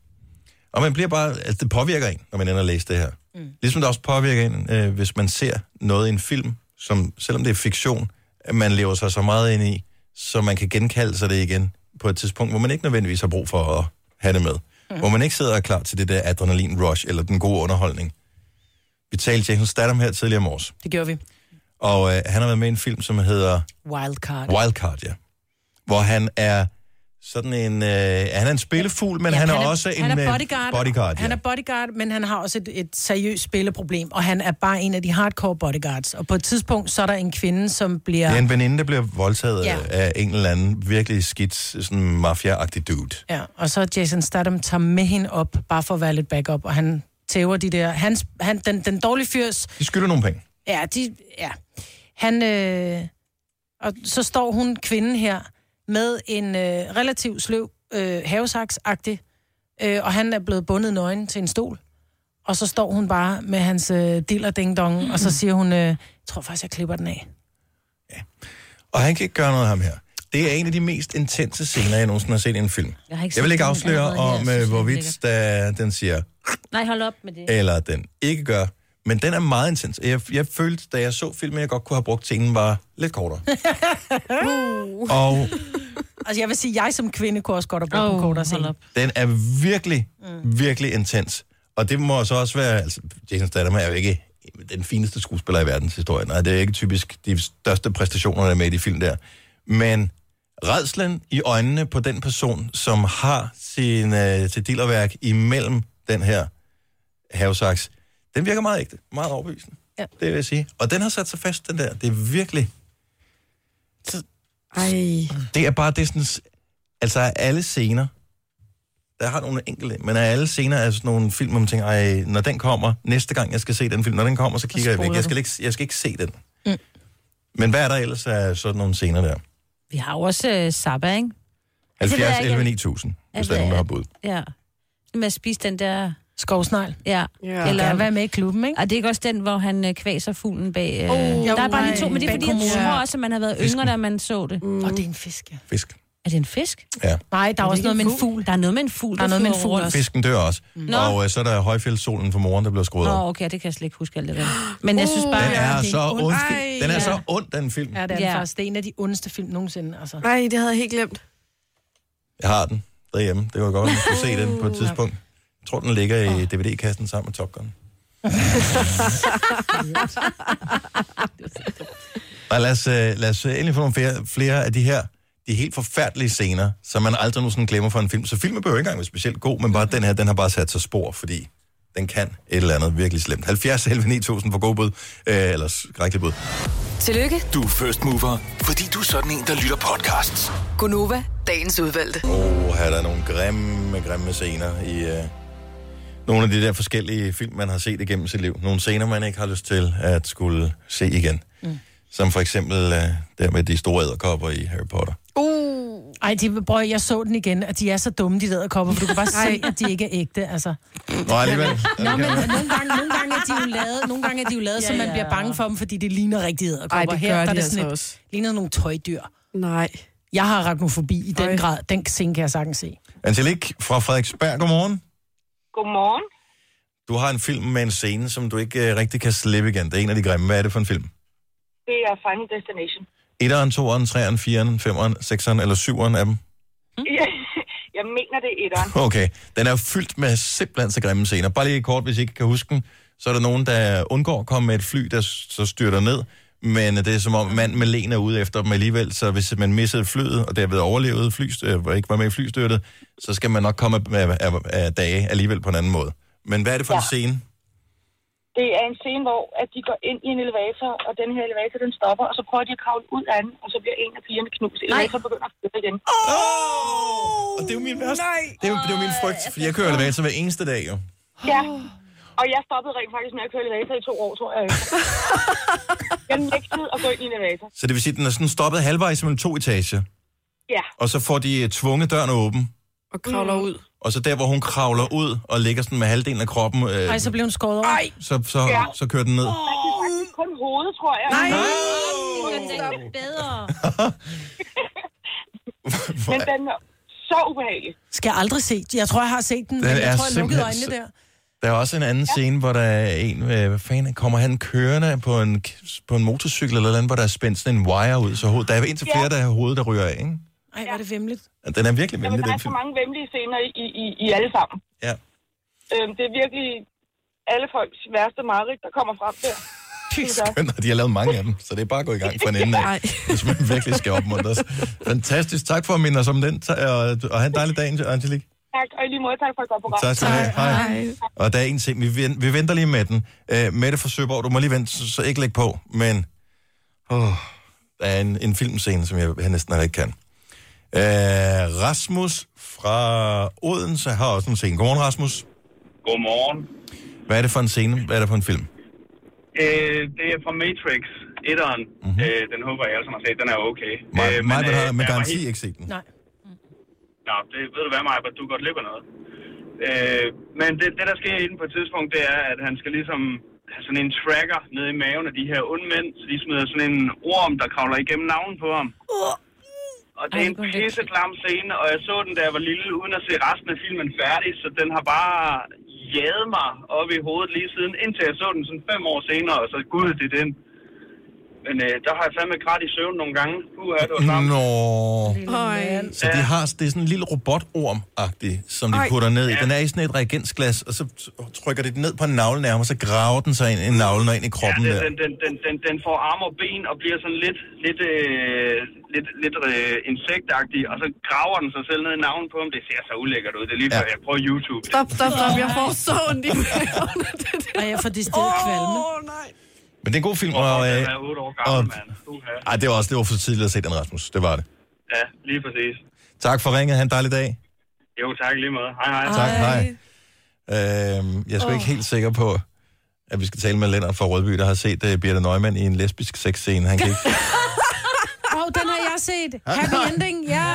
Og man bliver bare... Altså, det påvirker en, når man ender at læse det her. Mm. Ligesom det også påvirker en, øh, hvis man ser noget i en film, som selvom det er fiktion, man lever sig så meget ind i, så man kan genkalde sig det igen på et tidspunkt, hvor man ikke nødvendigvis har brug for at have det med. Mm. Hvor man ikke sidder klar til det der adrenalin-rush, eller den gode underholdning. Vi talte Jason Statham her tidligere om års. Det gjorde vi. Og øh, han har været med i en film, som hedder... Wildcard. Wildcard, ja. Hvor han er sådan en... Øh, han er en spillefugl, men ja, han, han er også han en er bodyguard, bodyguard ja. Han er bodyguard, men han har også et, et seriøst spilleproblem, og han er bare en af de hardcore bodyguards. Og på et tidspunkt, så er der en kvinde, som bliver... Det er en veninde, der bliver voldtaget ja. af en eller anden virkelig skidt, sådan mafia-agtig dude. Ja, og så Jason Statham tager med hende op, bare for at være lidt backup, og han tæver de der... Hans, han, den, den dårlige fyrs... De skylder nogle penge. Ja, de... Ja. Han... Øh, og så står hun, kvinden her, med en øh, relativt sløv øh, havesaks-agtig, øh, og han er blevet bundet nøgen til en stol. Og så står hun bare med hans øh, diller ding dong, mm-hmm. og så siger hun, øh, jeg tror faktisk, jeg klipper den af. Ja. Og han kan ikke gøre noget ham her. Det er en af de mest intense scener, jeg nogensinde har set i en film. Jeg, jeg vil ikke afsløre om, her, hvorvidt der, den siger... Nej, hold op med det. Eller den ikke gør. Men den er meget intens. Jeg, jeg følte, da jeg så filmen, jeg godt kunne have brugt scenen var lidt kortere. uh. Og altså, jeg vil sige, jeg som kvinde kunne også godt have brugt oh, en kortere scene. Den er virkelig, mm. virkelig intens. Og det må så også være... Altså, Jason Statham er jo ikke den fineste skuespiller i verdenshistorien. Nej, det er ikke typisk de største præstationer, der er med i de film der. Men rædslen i øjnene på den person, som har sin, øh, sit dealerværk imellem den her havsaks, den virker meget ægte. Meget overbevisende. Ja. Det vil jeg sige. Og den har sat sig fast, den der. Det er virkelig... Ej. Det er bare det sådan... Altså, alle scener... Der har nogle enkelte, men af alle scener er sådan nogle film, hvor man tænker, ej, når den kommer, næste gang jeg skal se den film, når den kommer, så kigger jeg væk. Jeg skal ikke, jeg skal ikke se den. Mm. Men hvad er der ellers af sådan nogle scener der? Vi har jo også uh, Zappa, ikke? halvfjerds elleve ni tusind, hvis der er nogen, der har bud. Ja. Med at spise den der... Skovsnegl. Ja. ja. Eller være med i klubben, ikke? Og det er ikke også den, hvor han uh, kvæser fuglen bag... Uh... Oh, der er bare lige to, men det er fordi, jeg tror ja. også, at man har været Fisken. Yngre, da man så det. Mm. Og det er en fisk, ja. Fisk. Er det en fisk? Ja. Nej, der er, er også noget med en fugl. Der er noget med en fugl, der, der er noget med en fugl også. Fisken dør også. Mm. Og uh, så er der højfjeldssolen for moren, der bliver skruet op. Nå, okay, det kan jeg slet ikke huske alt det der. Men jeg synes bare... Den er, det så ond. Ej, den er ja. så ond, den film. Ja, det er ja. faktisk. Det er en af de ondeste film nogensinde. Altså. Nej, det havde jeg helt glemt. Jeg har den derhjemme. Det var godt, at du se den på et tidspunkt. Jeg tror, den ligger i D V D-kassen sammen med Top Gun. Og lad os, lad os endelig få nogle flere, flere af de her de helt forfærdelige scener, som man aldrig nogensinde glemmer for en film. Så filmen behøver ikke engang være specielt god, men bare den her, den har bare sat sig spor, fordi den kan et eller andet virkelig slemt. halvfjerds elleve ni tusind for god bud, øh, eller skrækkelig bud. Tillykke. Du er first mover, fordi du er sådan en, der lytter podcasts. Gunova, dagens udvalgte. Åh, oh, her er der nogle grimme, grimme scener i øh, nogle af de der forskellige film, man har set igennem sit liv. Nogle scener, man ikke har lyst til at skulle se igen. Mm. Som for eksempel øh, der med de store edderkopper i Harry Potter. Uh. Ej, de, bror, jeg så den igen, at de er så dumme, de edderkopper, for du kan bare se, at de ikke er ægte, altså. Nå, alligevel. Nå, men nogle gange, nogle gange er de jo lavet, nogle gange er de jo lavet, ja, så man ja. bliver bange for dem, fordi det ligner rigtige edderkopper. Ej, det her, gør der de er det altså sådan også. et, ligner nogle tøjdyr. Nej. Jeg har arachnofobi i den Øj. grad. Den scene kan jeg sagtens se. Angelique fra Frederiksberg, godmorgen. Godmorgen. Du har en film med en scene, som du ikke uh, rigtig kan slippe igen. Det er en af de grimme. Hvad er det for en film? Det er Final Destination. etteren, toeren, treeren, fireren, femeren, sekseren eller syveren af dem? Mm. Jeg mener, det er etteren. Okay. Den er jo fyldt med simpelthen så grimme scener. Bare lige kort, hvis I ikke kan huske den. Så er der nogen, der undgår at komme med et fly, der så styrter ned. Men det er som om mand med len er ude efter dem alligevel. Så hvis man missede flyet, og derved overlevede flystyr, og ikke var med i flystyrtet, så skal man nok komme af, af, af dage alligevel på en anden måde. Men hvad er det for ja. en scene? Det er en scene, hvor at de går ind i en elevator, og den her elevator, den stopper, og så prøver de at kravle ud af den, og så bliver en af pigerne knust. Elevatoren begynder at flytte igen. Åh! Oh! Og det er jo min værste. Det er jo, det er jo min frygt, fordi jeg kører elevator hver eneste dag, jo. Ja, og jeg stoppede rent faktisk med at køre elevator i to år, tror jeg. Jeg nægtede at gå ind i en elevator. Så det vil sige, at den er sådan stoppet halvvejs mellem to etager? Ja. Og så får de tvunget døren åben? Og kravler ud. Og så der, hvor hun kravler ud og ligger sådan med halvdelen af kroppen... Øh, Ej, så bliver hun skåret over. Ej, så, så, ja. så kører den ned. Oh. Det er faktisk kun hovedet, tror jeg. Nej, det er ikke bedre. Men den er så ubehagelig. Skal jeg aldrig se? Jeg tror, jeg har set den, den men jeg tror, jeg lukkede øjnene der. Der er også en anden ja. scene, hvor der er en... Øh, hvad fanden, kommer han kørende på en, på en motorcykel eller noget, hvor der er spændt sådan en wire ud, så hoved, der er en til flere, ja. der har hovedet, der ryger af, ikke? Ej, hvor er det vemmeligt. Den er virkelig vemmelig, Jamen, der den er film. så mange vemmelige scener i, i, i alle sammen. Ja. Øhm, det er virkelig alle folks værste mareridt, der kommer frem der. Skønt, og de har lavet mange af dem, så det er bare at gå i gang fra en ende af, hvis man virkelig skal opmuntres. Fantastisk. Tak for at minde os om den, og, og have en dejlig dag, Angelique. Tak, og i lige måde tak for et godt program. Tak skal du have. Hej. Hej. Og der er en ting, vi, vi venter lige med den. Uh, Mette fra Søborg, du må lige vente, så, så ikke lægge på, men oh, der er en, en filmscene, som jeg, jeg næsten ikke kan. Uh, Rasmus fra Odense har også en scene. Godmorgen, Rasmus. Godmorgen. Hvad er det for en scene? Hvad er det for en film? Øh, det er fra Matrix, etteren. Mm-hmm. Øh, den håber jeg alle sammen har set. Den er okay. Mig, øh, mig men, har øh, med garanti helt... ikke set den. Nej. Nå, det ved du hvad, Maja, du kan godt lide noget. Øh, men det, det, der sker i den på et tidspunkt, det er, at han skal ligesom have sådan en tracker nede i maven af de her onde mænd, så de smider sådan en orm, der kravler igennem navnen på ham. Uh. Og det er en pisseklam scene, og jeg så den, da jeg var lille, uden at se resten af filmen færdig, så den har bare jaget mig op i hovedet lige siden, indtil jeg så den sådan fem år senere, og så gud, det er den. Men øh, der har jeg fandme grædt i søvn nogle gange. Uha, det var sammen. Nå. Øj. Så de har, det er sådan en lille robotorm-agtig, som de putter ned i. Den er i sådan et reagensglas, og så trykker de den ned på en navle nærmere, så graver den sig ind i navlen og ind i kroppen ja, der. Den, den, den, den, den får arme og ben og bliver sådan lidt, lidt, øh, lidt, lidt øh, insektagtig, og så graver den sig selv ned i navlen på ham. Det ser så ulækkert ud. Det er lige før, ja. Jeg prøver YouTube. Stop, stop, stop. Jeg får så ondt i maven. Og jeg får det stedet kvalme. Åh, nej. Men det er en god film, og... og... Den er otte år gammel, mand. Uh-huh. Ej, det var også det var for tidligt at se den, Rasmus. Det var det. Ja, lige præcis. Tak for ringet. Ha' en dejlig dag. Jo, tak lige måde. Hej, hej. Tak, hej. Øhm, jeg er sgu oh. ikke helt sikker på, at vi skal tale med Lennart fra Rødby, der har set uh, Birthe Neumann i en lesbisk sexscene. Han kan ikke... Åh, oh, den har jeg set. Happy ending, ja.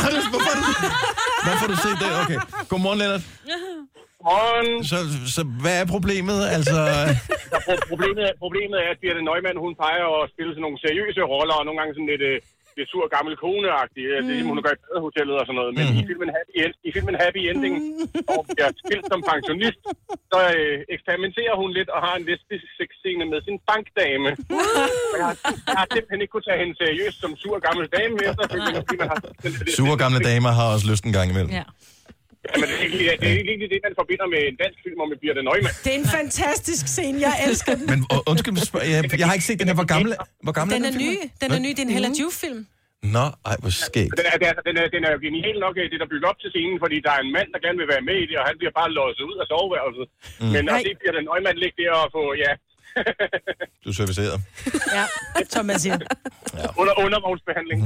Hvorfor har du set det? Okay. Godmorgen, Lennart. Godmorgen. Så, så hvad er problemet? Altså... problemet, problemet er, at Birthe Neumann, hun plejer at spille sådan nogle seriøse roller, og nogle gange sådan lidt, øh, lidt sur gammel kone-agtig. Mm. Det er, hun har gjort i badehotellet og sådan noget. Men mm. i, filmen Happy End, i filmen Happy Ending, hvor hun bliver spillet som pensionist, så øh, eksperimenterer hun lidt og har en lesbisk sexscene med sin bankdame. jeg, har, jeg har simpelthen ikke kunne tage hende seriøst som sur gammel dame med, så fordi man har... Sure gamle damer har også lyst en gang imellem. Ja. Jamen, det er ikke det, er ikke det, man forbinder med en dansk film om med Birthe Neumann. Det er en fantastisk scene, jeg elsker den. Men uh, undskyld, jeg, jeg har ikke set den her. Hvor gammel, hvor gammel den er den den ny. film? Den er ny. Det er en Hella Juf-film. Nå, ej, hvor skægt. Den er, den, er, den er jo genial nok, det der bygger op til scenen, fordi der er en mand, der gerne vil være med i det, og han bliver bare låst ud af soveværelset. Mm. Men at det bliver den Neumann ligge der og få, ja... Du er serviceret. Ja, som man siger. Ja. Under undervognsbehandling.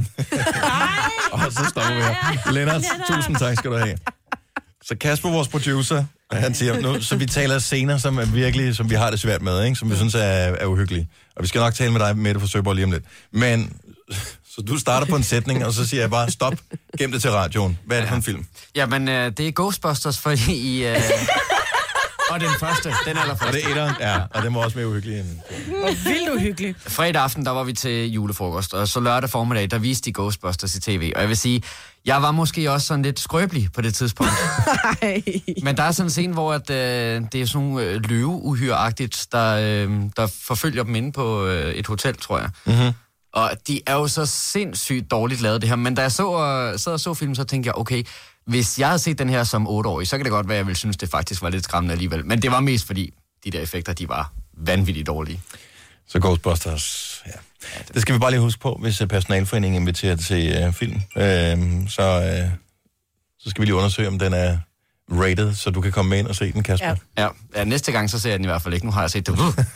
Og så stopper vi her. Lennart, tusind tak skal du have. Så Kasper, vores producer, han siger, nu, så vi taler scener, som er virkelig, som vi har det svært med, ikke? Som vi synes er, er uhyggelige. Og vi skal nok tale med dig, Mette fra Søborg, lige om lidt. Men, så du starter på en sætning, og så siger jeg bare, stop, gem det til radioen. Hvad er det for en film? Jamen, øh, det er Ghostbusters, fordi I... Øh... og den første, den allerførste. Og det er etteren, ja, og den var også mere uhyggelig end... Hvor vildt uhyggelig. Fredag aften, der var vi til julefrokost, og så lørdag formiddag, der viste de Ghostbusters i tv. Og jeg vil sige, jeg var måske også sådan lidt skrøbelig på det tidspunkt. Men der er sådan en scene, hvor at, øh, det er sådan nogle øh, løveuhyre-agtigt, der, øh, der forfølger dem inde på øh, et hotel, tror jeg. Mm-hmm. Og de er jo så sindssygt dårligt lavet, det her. Men da jeg så, øh, sad og så filmen, så tænkte jeg, okay, hvis jeg havde set den her som otteårig, så kan det godt være, at jeg ville synes, det faktisk var lidt skræmmende alligevel. Men det var mest fordi, de der effekter, de var vanvittigt dårlige. Så Ghostbusters, ja. Det skal vi bare lige huske på, hvis personalforeningen inviterer til uh, film. Uh, så, uh, så skal vi lige undersøge, om den er rated, så du kan komme med ind og se den, Kasper. Ja. Ja. Ja, næste gang, så ser jeg den i hvert fald ikke. Nu har jeg set det.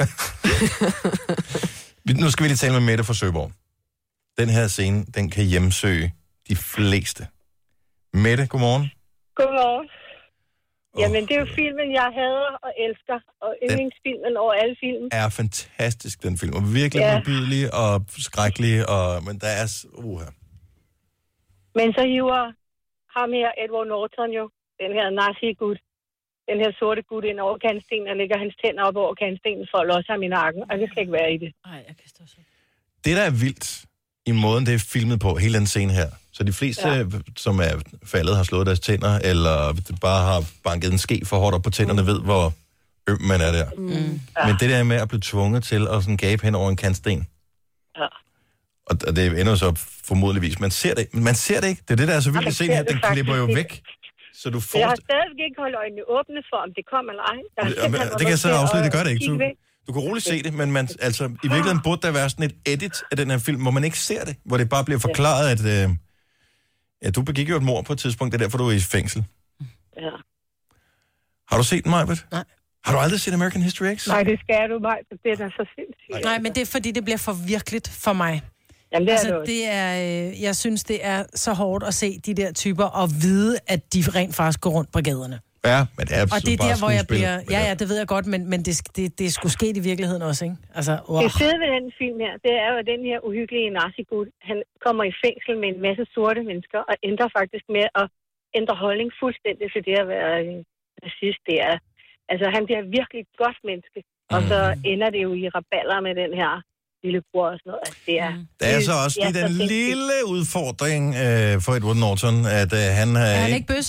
Nu skal vi lige tale med Mette fra Søborg. Den her scene, den kan hjemsøge de fleste. Mette, godmorgen. Godmorgen. Oh. Jamen, det er jo filmen, jeg hader og elsker, og yndlingsfilmen over alle film. Er fantastisk, den film. Og virkelig ja. modbydelig og skrækkelig, og, men der er... Uh her. Men så hiver ham her, Edward Norton jo, den her nazi-gut, den her sorte gut ind over kantstenen, og lægger hans tænder op over kantstenen for at låse ham i nakken, og det skal ikke være i det. Ej, jeg kan stå så. Det, der er vildt i måden, det er filmet på, hele den scene her. Så de fleste, ja. som er faldet, har slået deres tænder, eller bare har banket en ske for hårdt op på tænderne, mm. ved, hvor øm man er der. Mm. Ja. Men det der med at blive tvunget til at sådan gabe hen over en kantsten, ja. og det ender så formodentligvis. Man ser det, man ser det ikke. Det er det, der er så vildt at se her. Den klipper jo væk. Så du får... Jeg har stadigvæk ikke holdt øjnene åbne for, om det kommer eller ej. Det, det kan jeg så afsløre, det gør det ikke. Du, du kan roligt se det, men man, altså, i virkeligheden burde der være sådan et edit af den her film, hvor man ikke ser det. Hvor det bare bliver forklaret, at øh, ja, du begik jo et mord på et tidspunkt, det er derfor, du er i fængsel. Ja. Har du set den, Majbert? Nej. Har du aldrig set American History X? Nej, det skal du, Majbert. Det er da så sindssygt. Nej, men det er fordi, det bliver for virkeligt for mig. Jamen, det er altså, det er, øh, jeg synes, det er så hårdt at se de der typer og vide, at de rent faktisk går rundt på gaderne. Ja, men det er og det er bare der, hvor jeg bliver... Ja, ja, det ved jeg godt, men, men det, det, det skulle ske i virkeligheden også, ikke? Altså, wow. Det fede ved den film her, det er jo, at den her uhyggelige nazi-gut, han kommer i fængsel med en masse sorte mennesker, og ændrer faktisk med at ændre holdning fuldstændig til det at være nazist. Det er, altså, han bliver virkelig et godt menneske, og så ender det jo i raballer med den her lillebror og sådan noget. Altså, det er, der er så også lige den lille udfordring øh, for Edward Norton, at øh, han... Øh, er han ikke bøsse?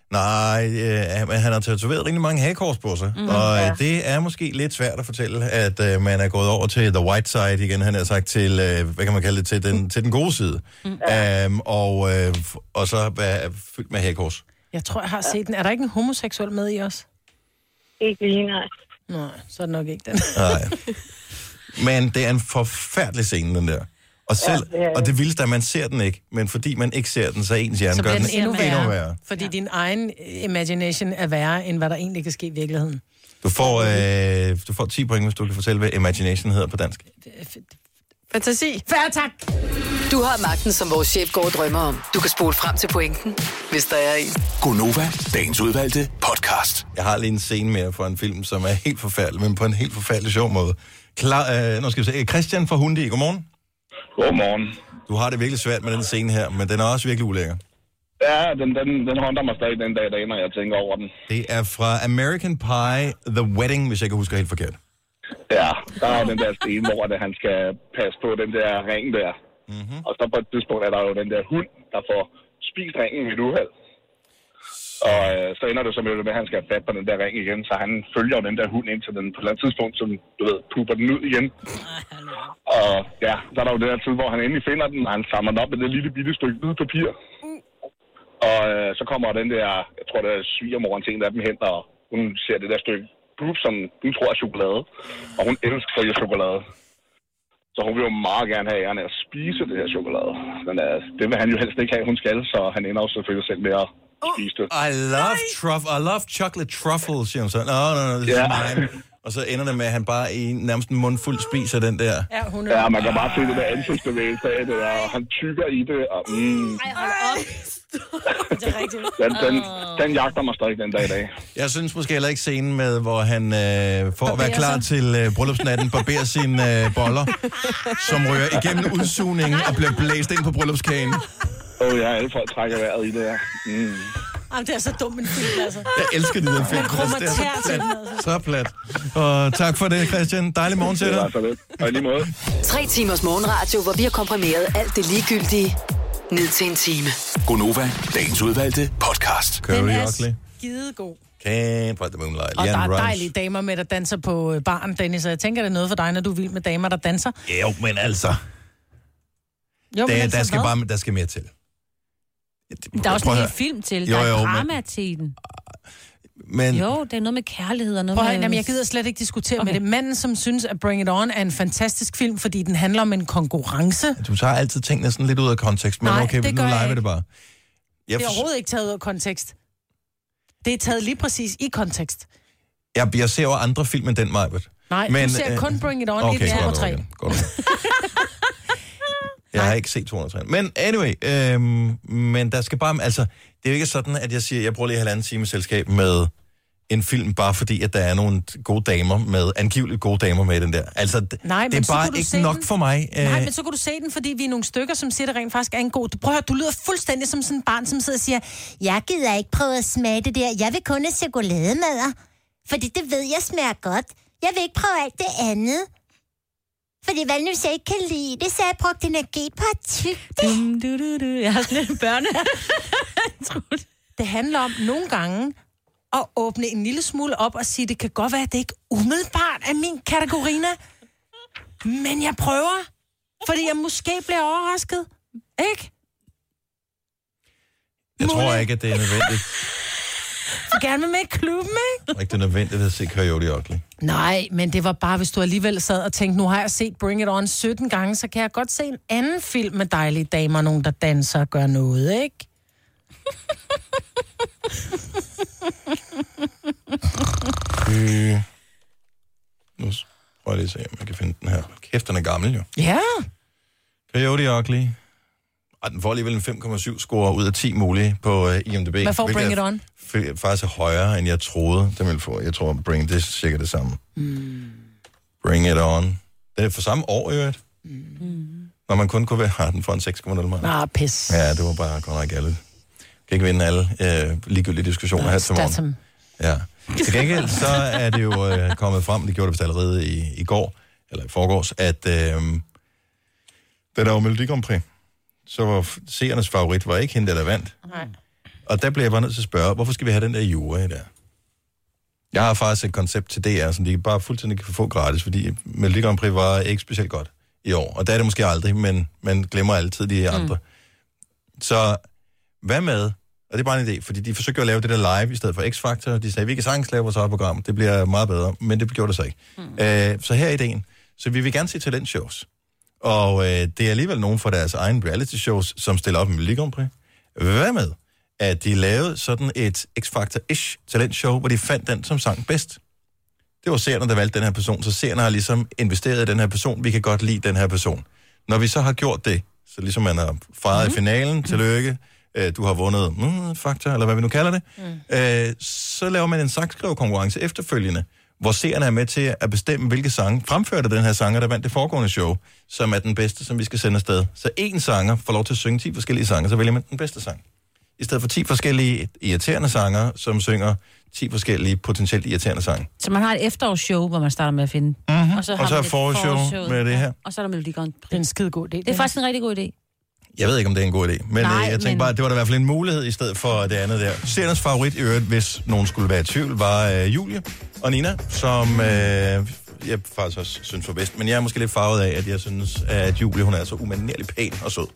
Nej, øh, han har tatoveret rigtig mange hagekors på sig, mm-hmm. og Ja. øh, det er måske lidt svært at fortælle, at øh, man er gået over til the white side igen, han har sagt, til, øh, hvad kan man kalde det, til den, til den gode side, mm. øhm, og, øh, og så er fyldt med hagekors. Jeg tror, jeg har set den. Er der ikke en homoseksuel med i os? Ikke lige, nej. Nej, så er det nok ikke den. Nej. Men det er en forfærdelig scene, den der. Og, selv, Ja, det er- og det vildeste er, at man ser den ikke, men fordi man ikke ser den, så ens hjerne Så gør bliver den den endnu værre, endnu værre. fordi ja. din egen imagination er værre, end hvad der egentlig kan ske i virkeligheden. Du får, øh, du får ti point, hvis du kan fortælle, hvad imagination hedder på dansk. Fantasi. Færdig, tak. Du har magten, som vores chef går og drømmer om. Du kan spole frem til pointen, hvis der er en. Gonova, dagens udvalgte podcast. Jeg har lige en scene mere for en film, som er helt forfærdelig, men på en helt forfærdelig sjov måde. Klar, øh, nu skal vi se. Christian fra Hundi, godmorgen. Godmorgen. Du har det virkelig svært med den scene her, men den er også virkelig ulækker. Ja, den, den, den håndter mig stadig den dag i dag, når jeg tænker over den. Det er fra American Pie, The Wedding, hvis jeg ikke husker helt forkert. Ja, der er den der scene, hvor det, han skal passe på den der ring der. Mm-hmm. Og så på et tidspunkt er der jo den der hund, der får spist ringen i et uheld. Og øh, så ender det så med, at han skal have fat på den der ring igen, så han følger jo den der hund ind til den på et eller andet tidspunkt, som du ved, puber den ud igen. Og ja, så er der jo det der tid, hvor han endelig finder den, og han samler den op med det lille bitte stykke hvid papir. Og øh, så kommer den der, jeg tror det er svigermoren til en af dem hen, og hun ser det der stykke proof, som hun tror er chokolade. Og hun elsker jo chokolade. Så hun vil jo meget gerne have æren af at spise det her chokolade. Men øh, det vil han jo helst ikke have, hun skal, så han ender jo selvfølgelig selv med at spise det. I love truffle, I love chocolate truffle, siger hun så. No, no, no, this Ja. is mine. Og så ender det med, at han bare i nærmest en mundfuld spiser den der. Ja, hun Ja, man kan bare se det der ansigtsbevægelse af det, og han tykker i det, og mm, Ej, hold op. Det er rigtigt. den, den, den jagter mig stadig den dag i dag. Jeg synes måske heller ikke scenen med, hvor han øh, for at være klar til øh, bryllupsnatten, barberer sine øh, boller, som rører igennem udsugningen og bliver blæst ind på bryllupskagen. Åh oh, ja, alle folk trækker vejret i det her. Mm. Jamen, det er så dumt en film, altså. Jeg elsker det der film. Man krummer Det er så tær til plat. den, altså. Så plat. Og tak for det, Christian. Dejlig morgen til dig. Det var så lidt. Og i lige måde. Tre timers morgenradio, hvor vi har komprimeret alt det ligegyldige ned til en time. Gonova, dagens udvalgte podcast. Curry Den er Oakley. skidegod. Can't fight the moonlight. Og der Leanne er Rimes. dejlige damer med, der danser på øh, baren, Dennis. Så jeg tænker, det er noget for dig, når du er vild med damer, der danser. Jo, men altså. Jo, men Der, altså, der, skal hvad? bare, der skal mere til. Der er også Prøv en at hel høre. film til. Jo, Der er jo, men- drama til den. Men Jo, det er noget med kærlighed og noget Prøv, at med... høre, jamen, jeg gider slet ikke diskutere Okay. okay. med det. Manden, som synes, at Bring It On er en fantastisk film, fordi den handler om en konkurrence. du tager altid tingene sådan lidt ud af kontekst, men Nej, okay, det nu gør jeg leger vi ikke. det bare. Jeg, Det er for, overhovedet ikke taget ud af kontekst. Det er taget lige præcis i kontekst. jeg, jeg ser jo andre film end den, Majbert. Nej, Men, du ser øh, kun Bring It On, okay, et, to godt, og tre. okay, godt. Jeg har ikke set to hundrede og tre. Men anyway, øhm, men der skal bare... Altså, det er jo ikke sådan, at jeg siger, jeg bruger lige halvanden time selskab med en film, bare fordi, at der er nogle gode damer med, angiveligt gode damer med i den der. Altså, d- Nej, det men er så bare kunne du ikke se nok den. for mig. Nej, Øh, men så kunne du se den, fordi vi er nogle stykker, som siger, at det rent faktisk er en god... Prøv at høre, du lyder fuldstændig som sådan en barn, som sidder og siger, jeg gider ikke prøve at smage det der. Jeg vil kun have chokolademadder, fordi det ved jeg smager godt. Jeg vil ikke prøve alt det andet. Fordi hvad nu, hvis jeg ikke kan lide det, så har jeg brugt energi på at tygge det. Du, du, du. Jeg har sådan lidt børne. Det handler om nogle gange at åbne en lille smule op og sige, det kan godt være, at det ikke umiddelbart er min kategorina, men jeg prøver, fordi jeg måske bliver overrasket. Ikke? jeg tror ikke, at det er nødvendigt. Du gerne vil med i klubben, ikke? Ikke det er nødvendigt at se Coyote Ugly. Nej, men det var bare, hvis du alligevel sad og tænkte, nu har jeg set Bring It On sytten gange, så kan jeg godt se en anden film med dejlige damer, nogen der danser og gør noget, ikke? Øh, nu prøver jeg lige at se, om jeg kan finde den her. Kæft, den er gammel jo. Ja. Coyote Ugly. Og den får alligevel en fem komma syv score ud af ti mulige på uh, I M D B. Hvad får hvilket Bring It er On? f- faktisk er højere, end jeg troede, den ville få. Jeg tror, Bring, det er cirka det samme. Mm. Bring It On. Det er for samme år, i øvrigt. Mm. Når man kun kunne være, har den for en seks komma nul. Ah, pis. Ja, det var bare godt nok ærligt. Kan ikke vinde alle øh, ligegyldige diskussioner her til morgen. Statham. Ja. Til gengæld så er det jo øh, kommet frem, det gjorde det vist allerede i, i går, eller i forgårs, at øh, da der var Melodi Grand Prix, så var f- seernes favorit var ikke hende, der vandt. Nej. Og der bliver jeg bare nødt til at spørge, hvorfor skal vi have den der jury der? Jeg har faktisk et koncept til D R, som de bare fuldstændig kan få gratis, fordi Melodi Grand Prix var ikke specielt godt i år. Og der er det måske aldrig, men man glemmer altid de andre. Mm. Så hvad med, og det er bare en idé, fordi de forsøgte at lave det der live i stedet for X-Factor. De sagde, vi kan sagtens lave vores eget program, det bliver meget bedre, men det gjorde det så ikke. Mm. Øh, så her er ideen. Så vi vil gerne se talentshows. Og øh, det er alligevel nogen fra deres egen reality-shows, som stiller op med Melodi Grand Prix. Hvad med, at de lavede sådan et X-Factor-ish talentshow, hvor de fandt den, som sang bedst. Det var seerne, der valgte den her person, så seerne har ligesom investeret i den her person. Vi kan godt lide den her person. Når vi så har gjort det, så ligesom man har fejret mm-hmm. i finalen, tillykke, øh, du har vundet mm, Factor, eller hvad vi nu kalder det, mm. øh, så laver man en sangskrivkonkurrence efterfølgende, hvor seerne er med til at bestemme, hvilke sange fremførte den her sanger, der vandt det foregående show, som er den bedste, som vi skal sende afsted. Så én sanger får lov til at synge ti forskellige sange, så vælger man den bedste sang. I stedet for ti forskellige irriterende sanger, som synger ti forskellige potentielt irriterende sange. Så man har et efterårsshow, hvor man starter med at finde. Mm-hmm. Og så, og så er forårsshow med det her. Og så er der Melodi Grand Prix. Det er en skide god idé. Det er faktisk en rigtig god idé. Jeg ved ikke, om det er en god idé, men Nej, jeg tænkte men... bare, at det var da i hvert fald en mulighed i stedet for det andet der. Seernes favorit i øvrigt, hvis nogen skulle være i tvivl, var øh, Julie og Nina, som øh, jeg faktisk også synes var bedst. Men jeg er måske lidt farvet af, at jeg synes, at Julie, hun er så umanerligt pæn og sød.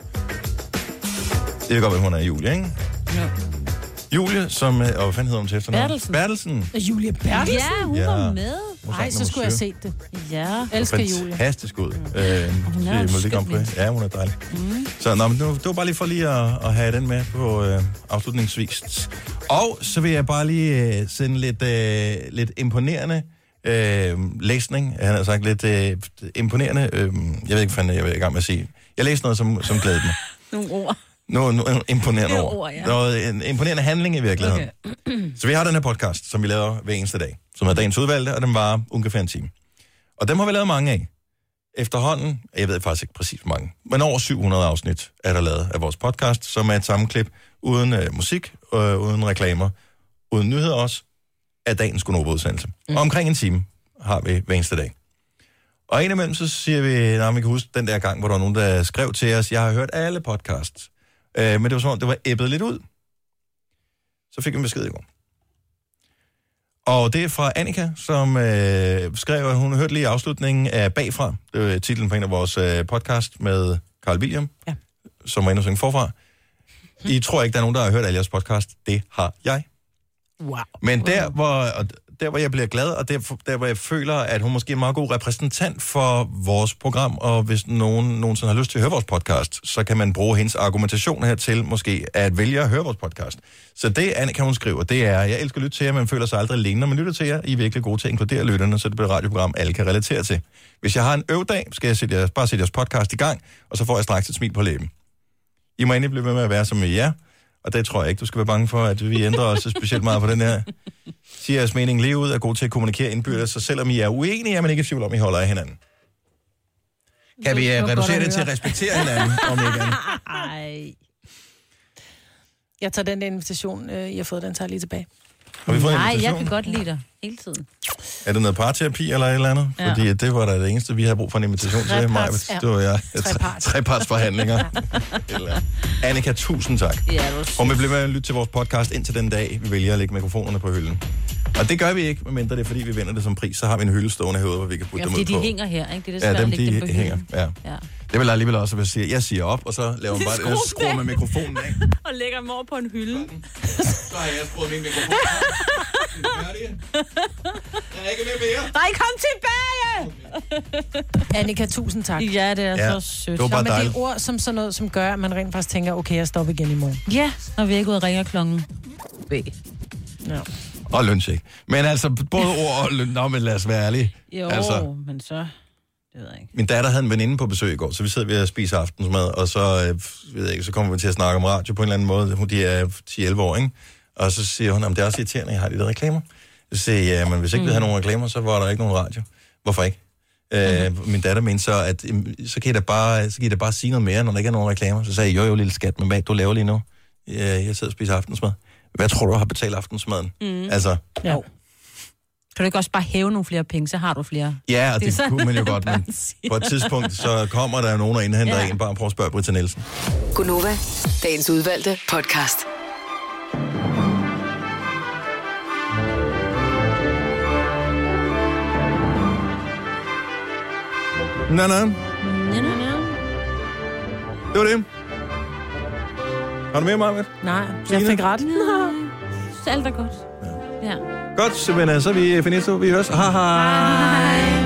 Det er godt, at hun er Julie, ikke? Ja. Julie, som... Og hvad fanden hedder hun til efternavn? Bertelsen. Bertelsen. Julie Bertelsen? Ja, hun ja. var med. Nej, så skulle jeg se det. Ja, elsker Julie. Fantastisk ud. Mm. Øh, hun er jo Ja, hun er dejlig. Mm. Så nå, men nu, det var bare lige for lige at, at have den med på øh, afslutningsvis. Og så vil jeg bare lige øh, sende lidt, øh, lidt imponerende øh, læsning. Han har sagt lidt øh, imponerende... Øh, jeg ved ikke, hvad jeg vil i gang med at sige. Jeg læste noget, som, som glædede mig. Nogle ord. Noget no, imponerende ord. ord ja. Noget, en imponerende handling i virkeligheden. Okay. Så vi har den her podcast, som vi laver hver eneste dag, som er dagens udvalgte, og den var ungefær en time. Og dem har vi lavet mange af. Efterhånden, jeg ved faktisk ikke præcis hvor mange, men over syv hundrede afsnit er der lavet af vores podcast, som er et sammenklip uden øh, musik, øh, uden reklamer, uden nyheder også, af dagens Gonova-udsendelse. Mm. Og omkring en time har vi hver eneste dag. Og indimellem så siger vi, at vi kan huske den der gang, hvor der var nogen, der skrev til os, jeg har hørt alle podcasts. Øh, men det var som om, det var æbbet lidt ud. Så fik vi en besked i går. Og det er fra Annika, som øh, skrev, at hun hørte lige afslutningen af Bagfra. Det var titlen på en af vores øh, podcast med Carl William, ja. som var inde og synge forfra. I tror ikke, der er nogen, der har hørt alle jeres podcast. Det har jeg. Wow. Men der, hvor, der, hvor jeg bliver glad, og der, der, hvor jeg føler, at hun måske er en meget god repræsentant for vores program, og hvis nogen nogensinde har lyst til at høre vores podcast, så kan man bruge hendes argumentation her til måske at vælge at høre vores podcast. Så det, Annika, hun skriver, det er, jeg elsker at lytte til jer, men man føler sig aldrig alene, når man lytter til jer. I er virkelig gode til at inkludere lytterne, så det bliver et radioprogram, alle kan relatere til. Hvis jeg har en øvdag, skal jeg sætte jeres, bare sætte jeres podcast i gang, og så får jeg straks et smil på læben. I må endelig blive ved med at være som I er. Og det tror jeg ikke, du skal være bange for, at vi ændrer os specielt meget på den her. Siger jeres mening lige ud, er god til at kommunikere indbyrdes, så selvom I er uenige, er man ikke i tvivl om, I holder af hinanden. Kan vi uh, reducere det til at respektere hinanden, om ikke andet? Ej. Jeg tager den der invitation, øh, I har fået, den tager lige tilbage. Har vi fået Nej, jeg kan godt lide dig hele tiden. Er det noget parterapi eller et eller andet? Ja. Fordi det var da det eneste, vi havde brug for en invitation til. Treparts, ja. Det var jeg. Treparts. Trepartsforhandlinger. Annika, tusind tak. Ja, og vi bliver med at lytte til vores podcast indtil den dag, vi vælger at lægge mikrofonerne på hylden. Og det gør vi ikke, medmindre det er, fordi vi vinder det som pris. Så har vi en hylde stående herude, hvor vi kan putte ja, dem ud på. Ja, de hænger her, ikke? Det er det svært ja, dem, at lægge de dem på hænger. hylden. Ja. Ja. Det vil jeg alligevel også, hvis jeg siger, jeg siger op, og så laver man bare det, skruer med mikrofonen af. Og lægger dem over på en hylde. Så har jeg skruet min mikrofon. Jeg er ikke med mere. Nej, kom tilbage! Annika, tusind tak. Ja, det er ja, så sødt. Det var bare Nå, men det er ord som sådan noget, som gør, at man rent faktisk tænker, okay, jeg stopper igen i morgen. Ja, når vi er ikke ude og ringer klokken B. Ja. Og løncheck. Men altså, både ord og løn... Nå, men lad os være ærlige. Jo, altså, men så... Det ved jeg ikke. Min datter havde en veninde på besøg i går, så vi sidder ved at spise aftensmad, og så, øh, ved jeg ikke, så kommer vi til at snakke om radio på en eller anden måde. Hun, de er ti elleve år, ikke? Og så siger hun, at det er også irriterende, jeg har de der reklamer. Så siger jeg, ja, men hvis ikke mm. vi havde nogen reklamer, så var der ikke nogen radio. Hvorfor ikke? Mm-hmm. Øh, min datter mente så, at så kan I da bare, så kan I da bare sige noget mere, når der ikke er nogen reklamer. Så sagde jeg, jo jo, lille skat, men hvad du laver lige nu? Jeg, jeg sidder og spiser aftensmad. Hvad tror du har betalt aftensmaden? Mm. Altså... Ja. Kan du ikke også bare hæve nogle flere penge, så har du flere? Ja, og det, det så... kunne man jo godt, men på et tidspunkt, så kommer der nogen og indhenter ja. en, bare prøv at spørge Britta Nielsen. Gonova, dagens udvalgte podcast. Nå, nå. Det var det. Har du mere, Marvind? Nej, jeg fik ret. Nej. Alt er godt. Ja. ja. Godt, så, men, så er vi finito. Vi høres. Hej hej. Hej.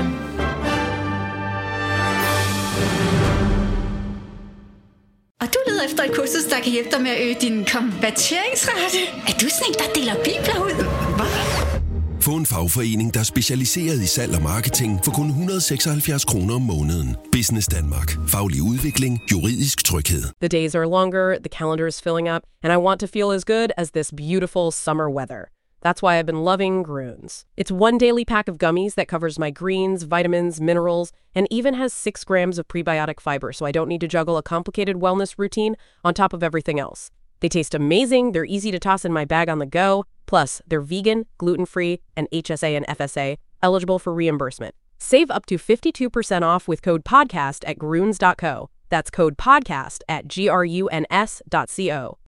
Og du leder efter et kursus, der kan hjælpe dig med at øge din konverteringsrate. Er du sådan en, der deler bibler ud? Hvad? Få en fagforening, der er specialiseret i salg og marketing for kun et hundrede og seksoghalvfjerds kroner om måneden. Business Danmark. Faglig udvikling. Juridisk tryghed. The days are longer, the calendar is filling up, and I want to feel as good as this beautiful summer weather. That's why I've been loving Grüns. It's one daily pack of gummies that covers my greens, vitamins, minerals, and even has six grams of prebiotic fiber, so I don't need to juggle a complicated wellness routine on top of everything else. They taste amazing, they're easy to toss in my bag on the go, plus they're vegan, gluten-free, and H S A and F S A, eligible for reimbursement. Save up to fifty-two percent off with code PODCAST at Grüns dot co. That's code PODCAST at G R U N S dot C O.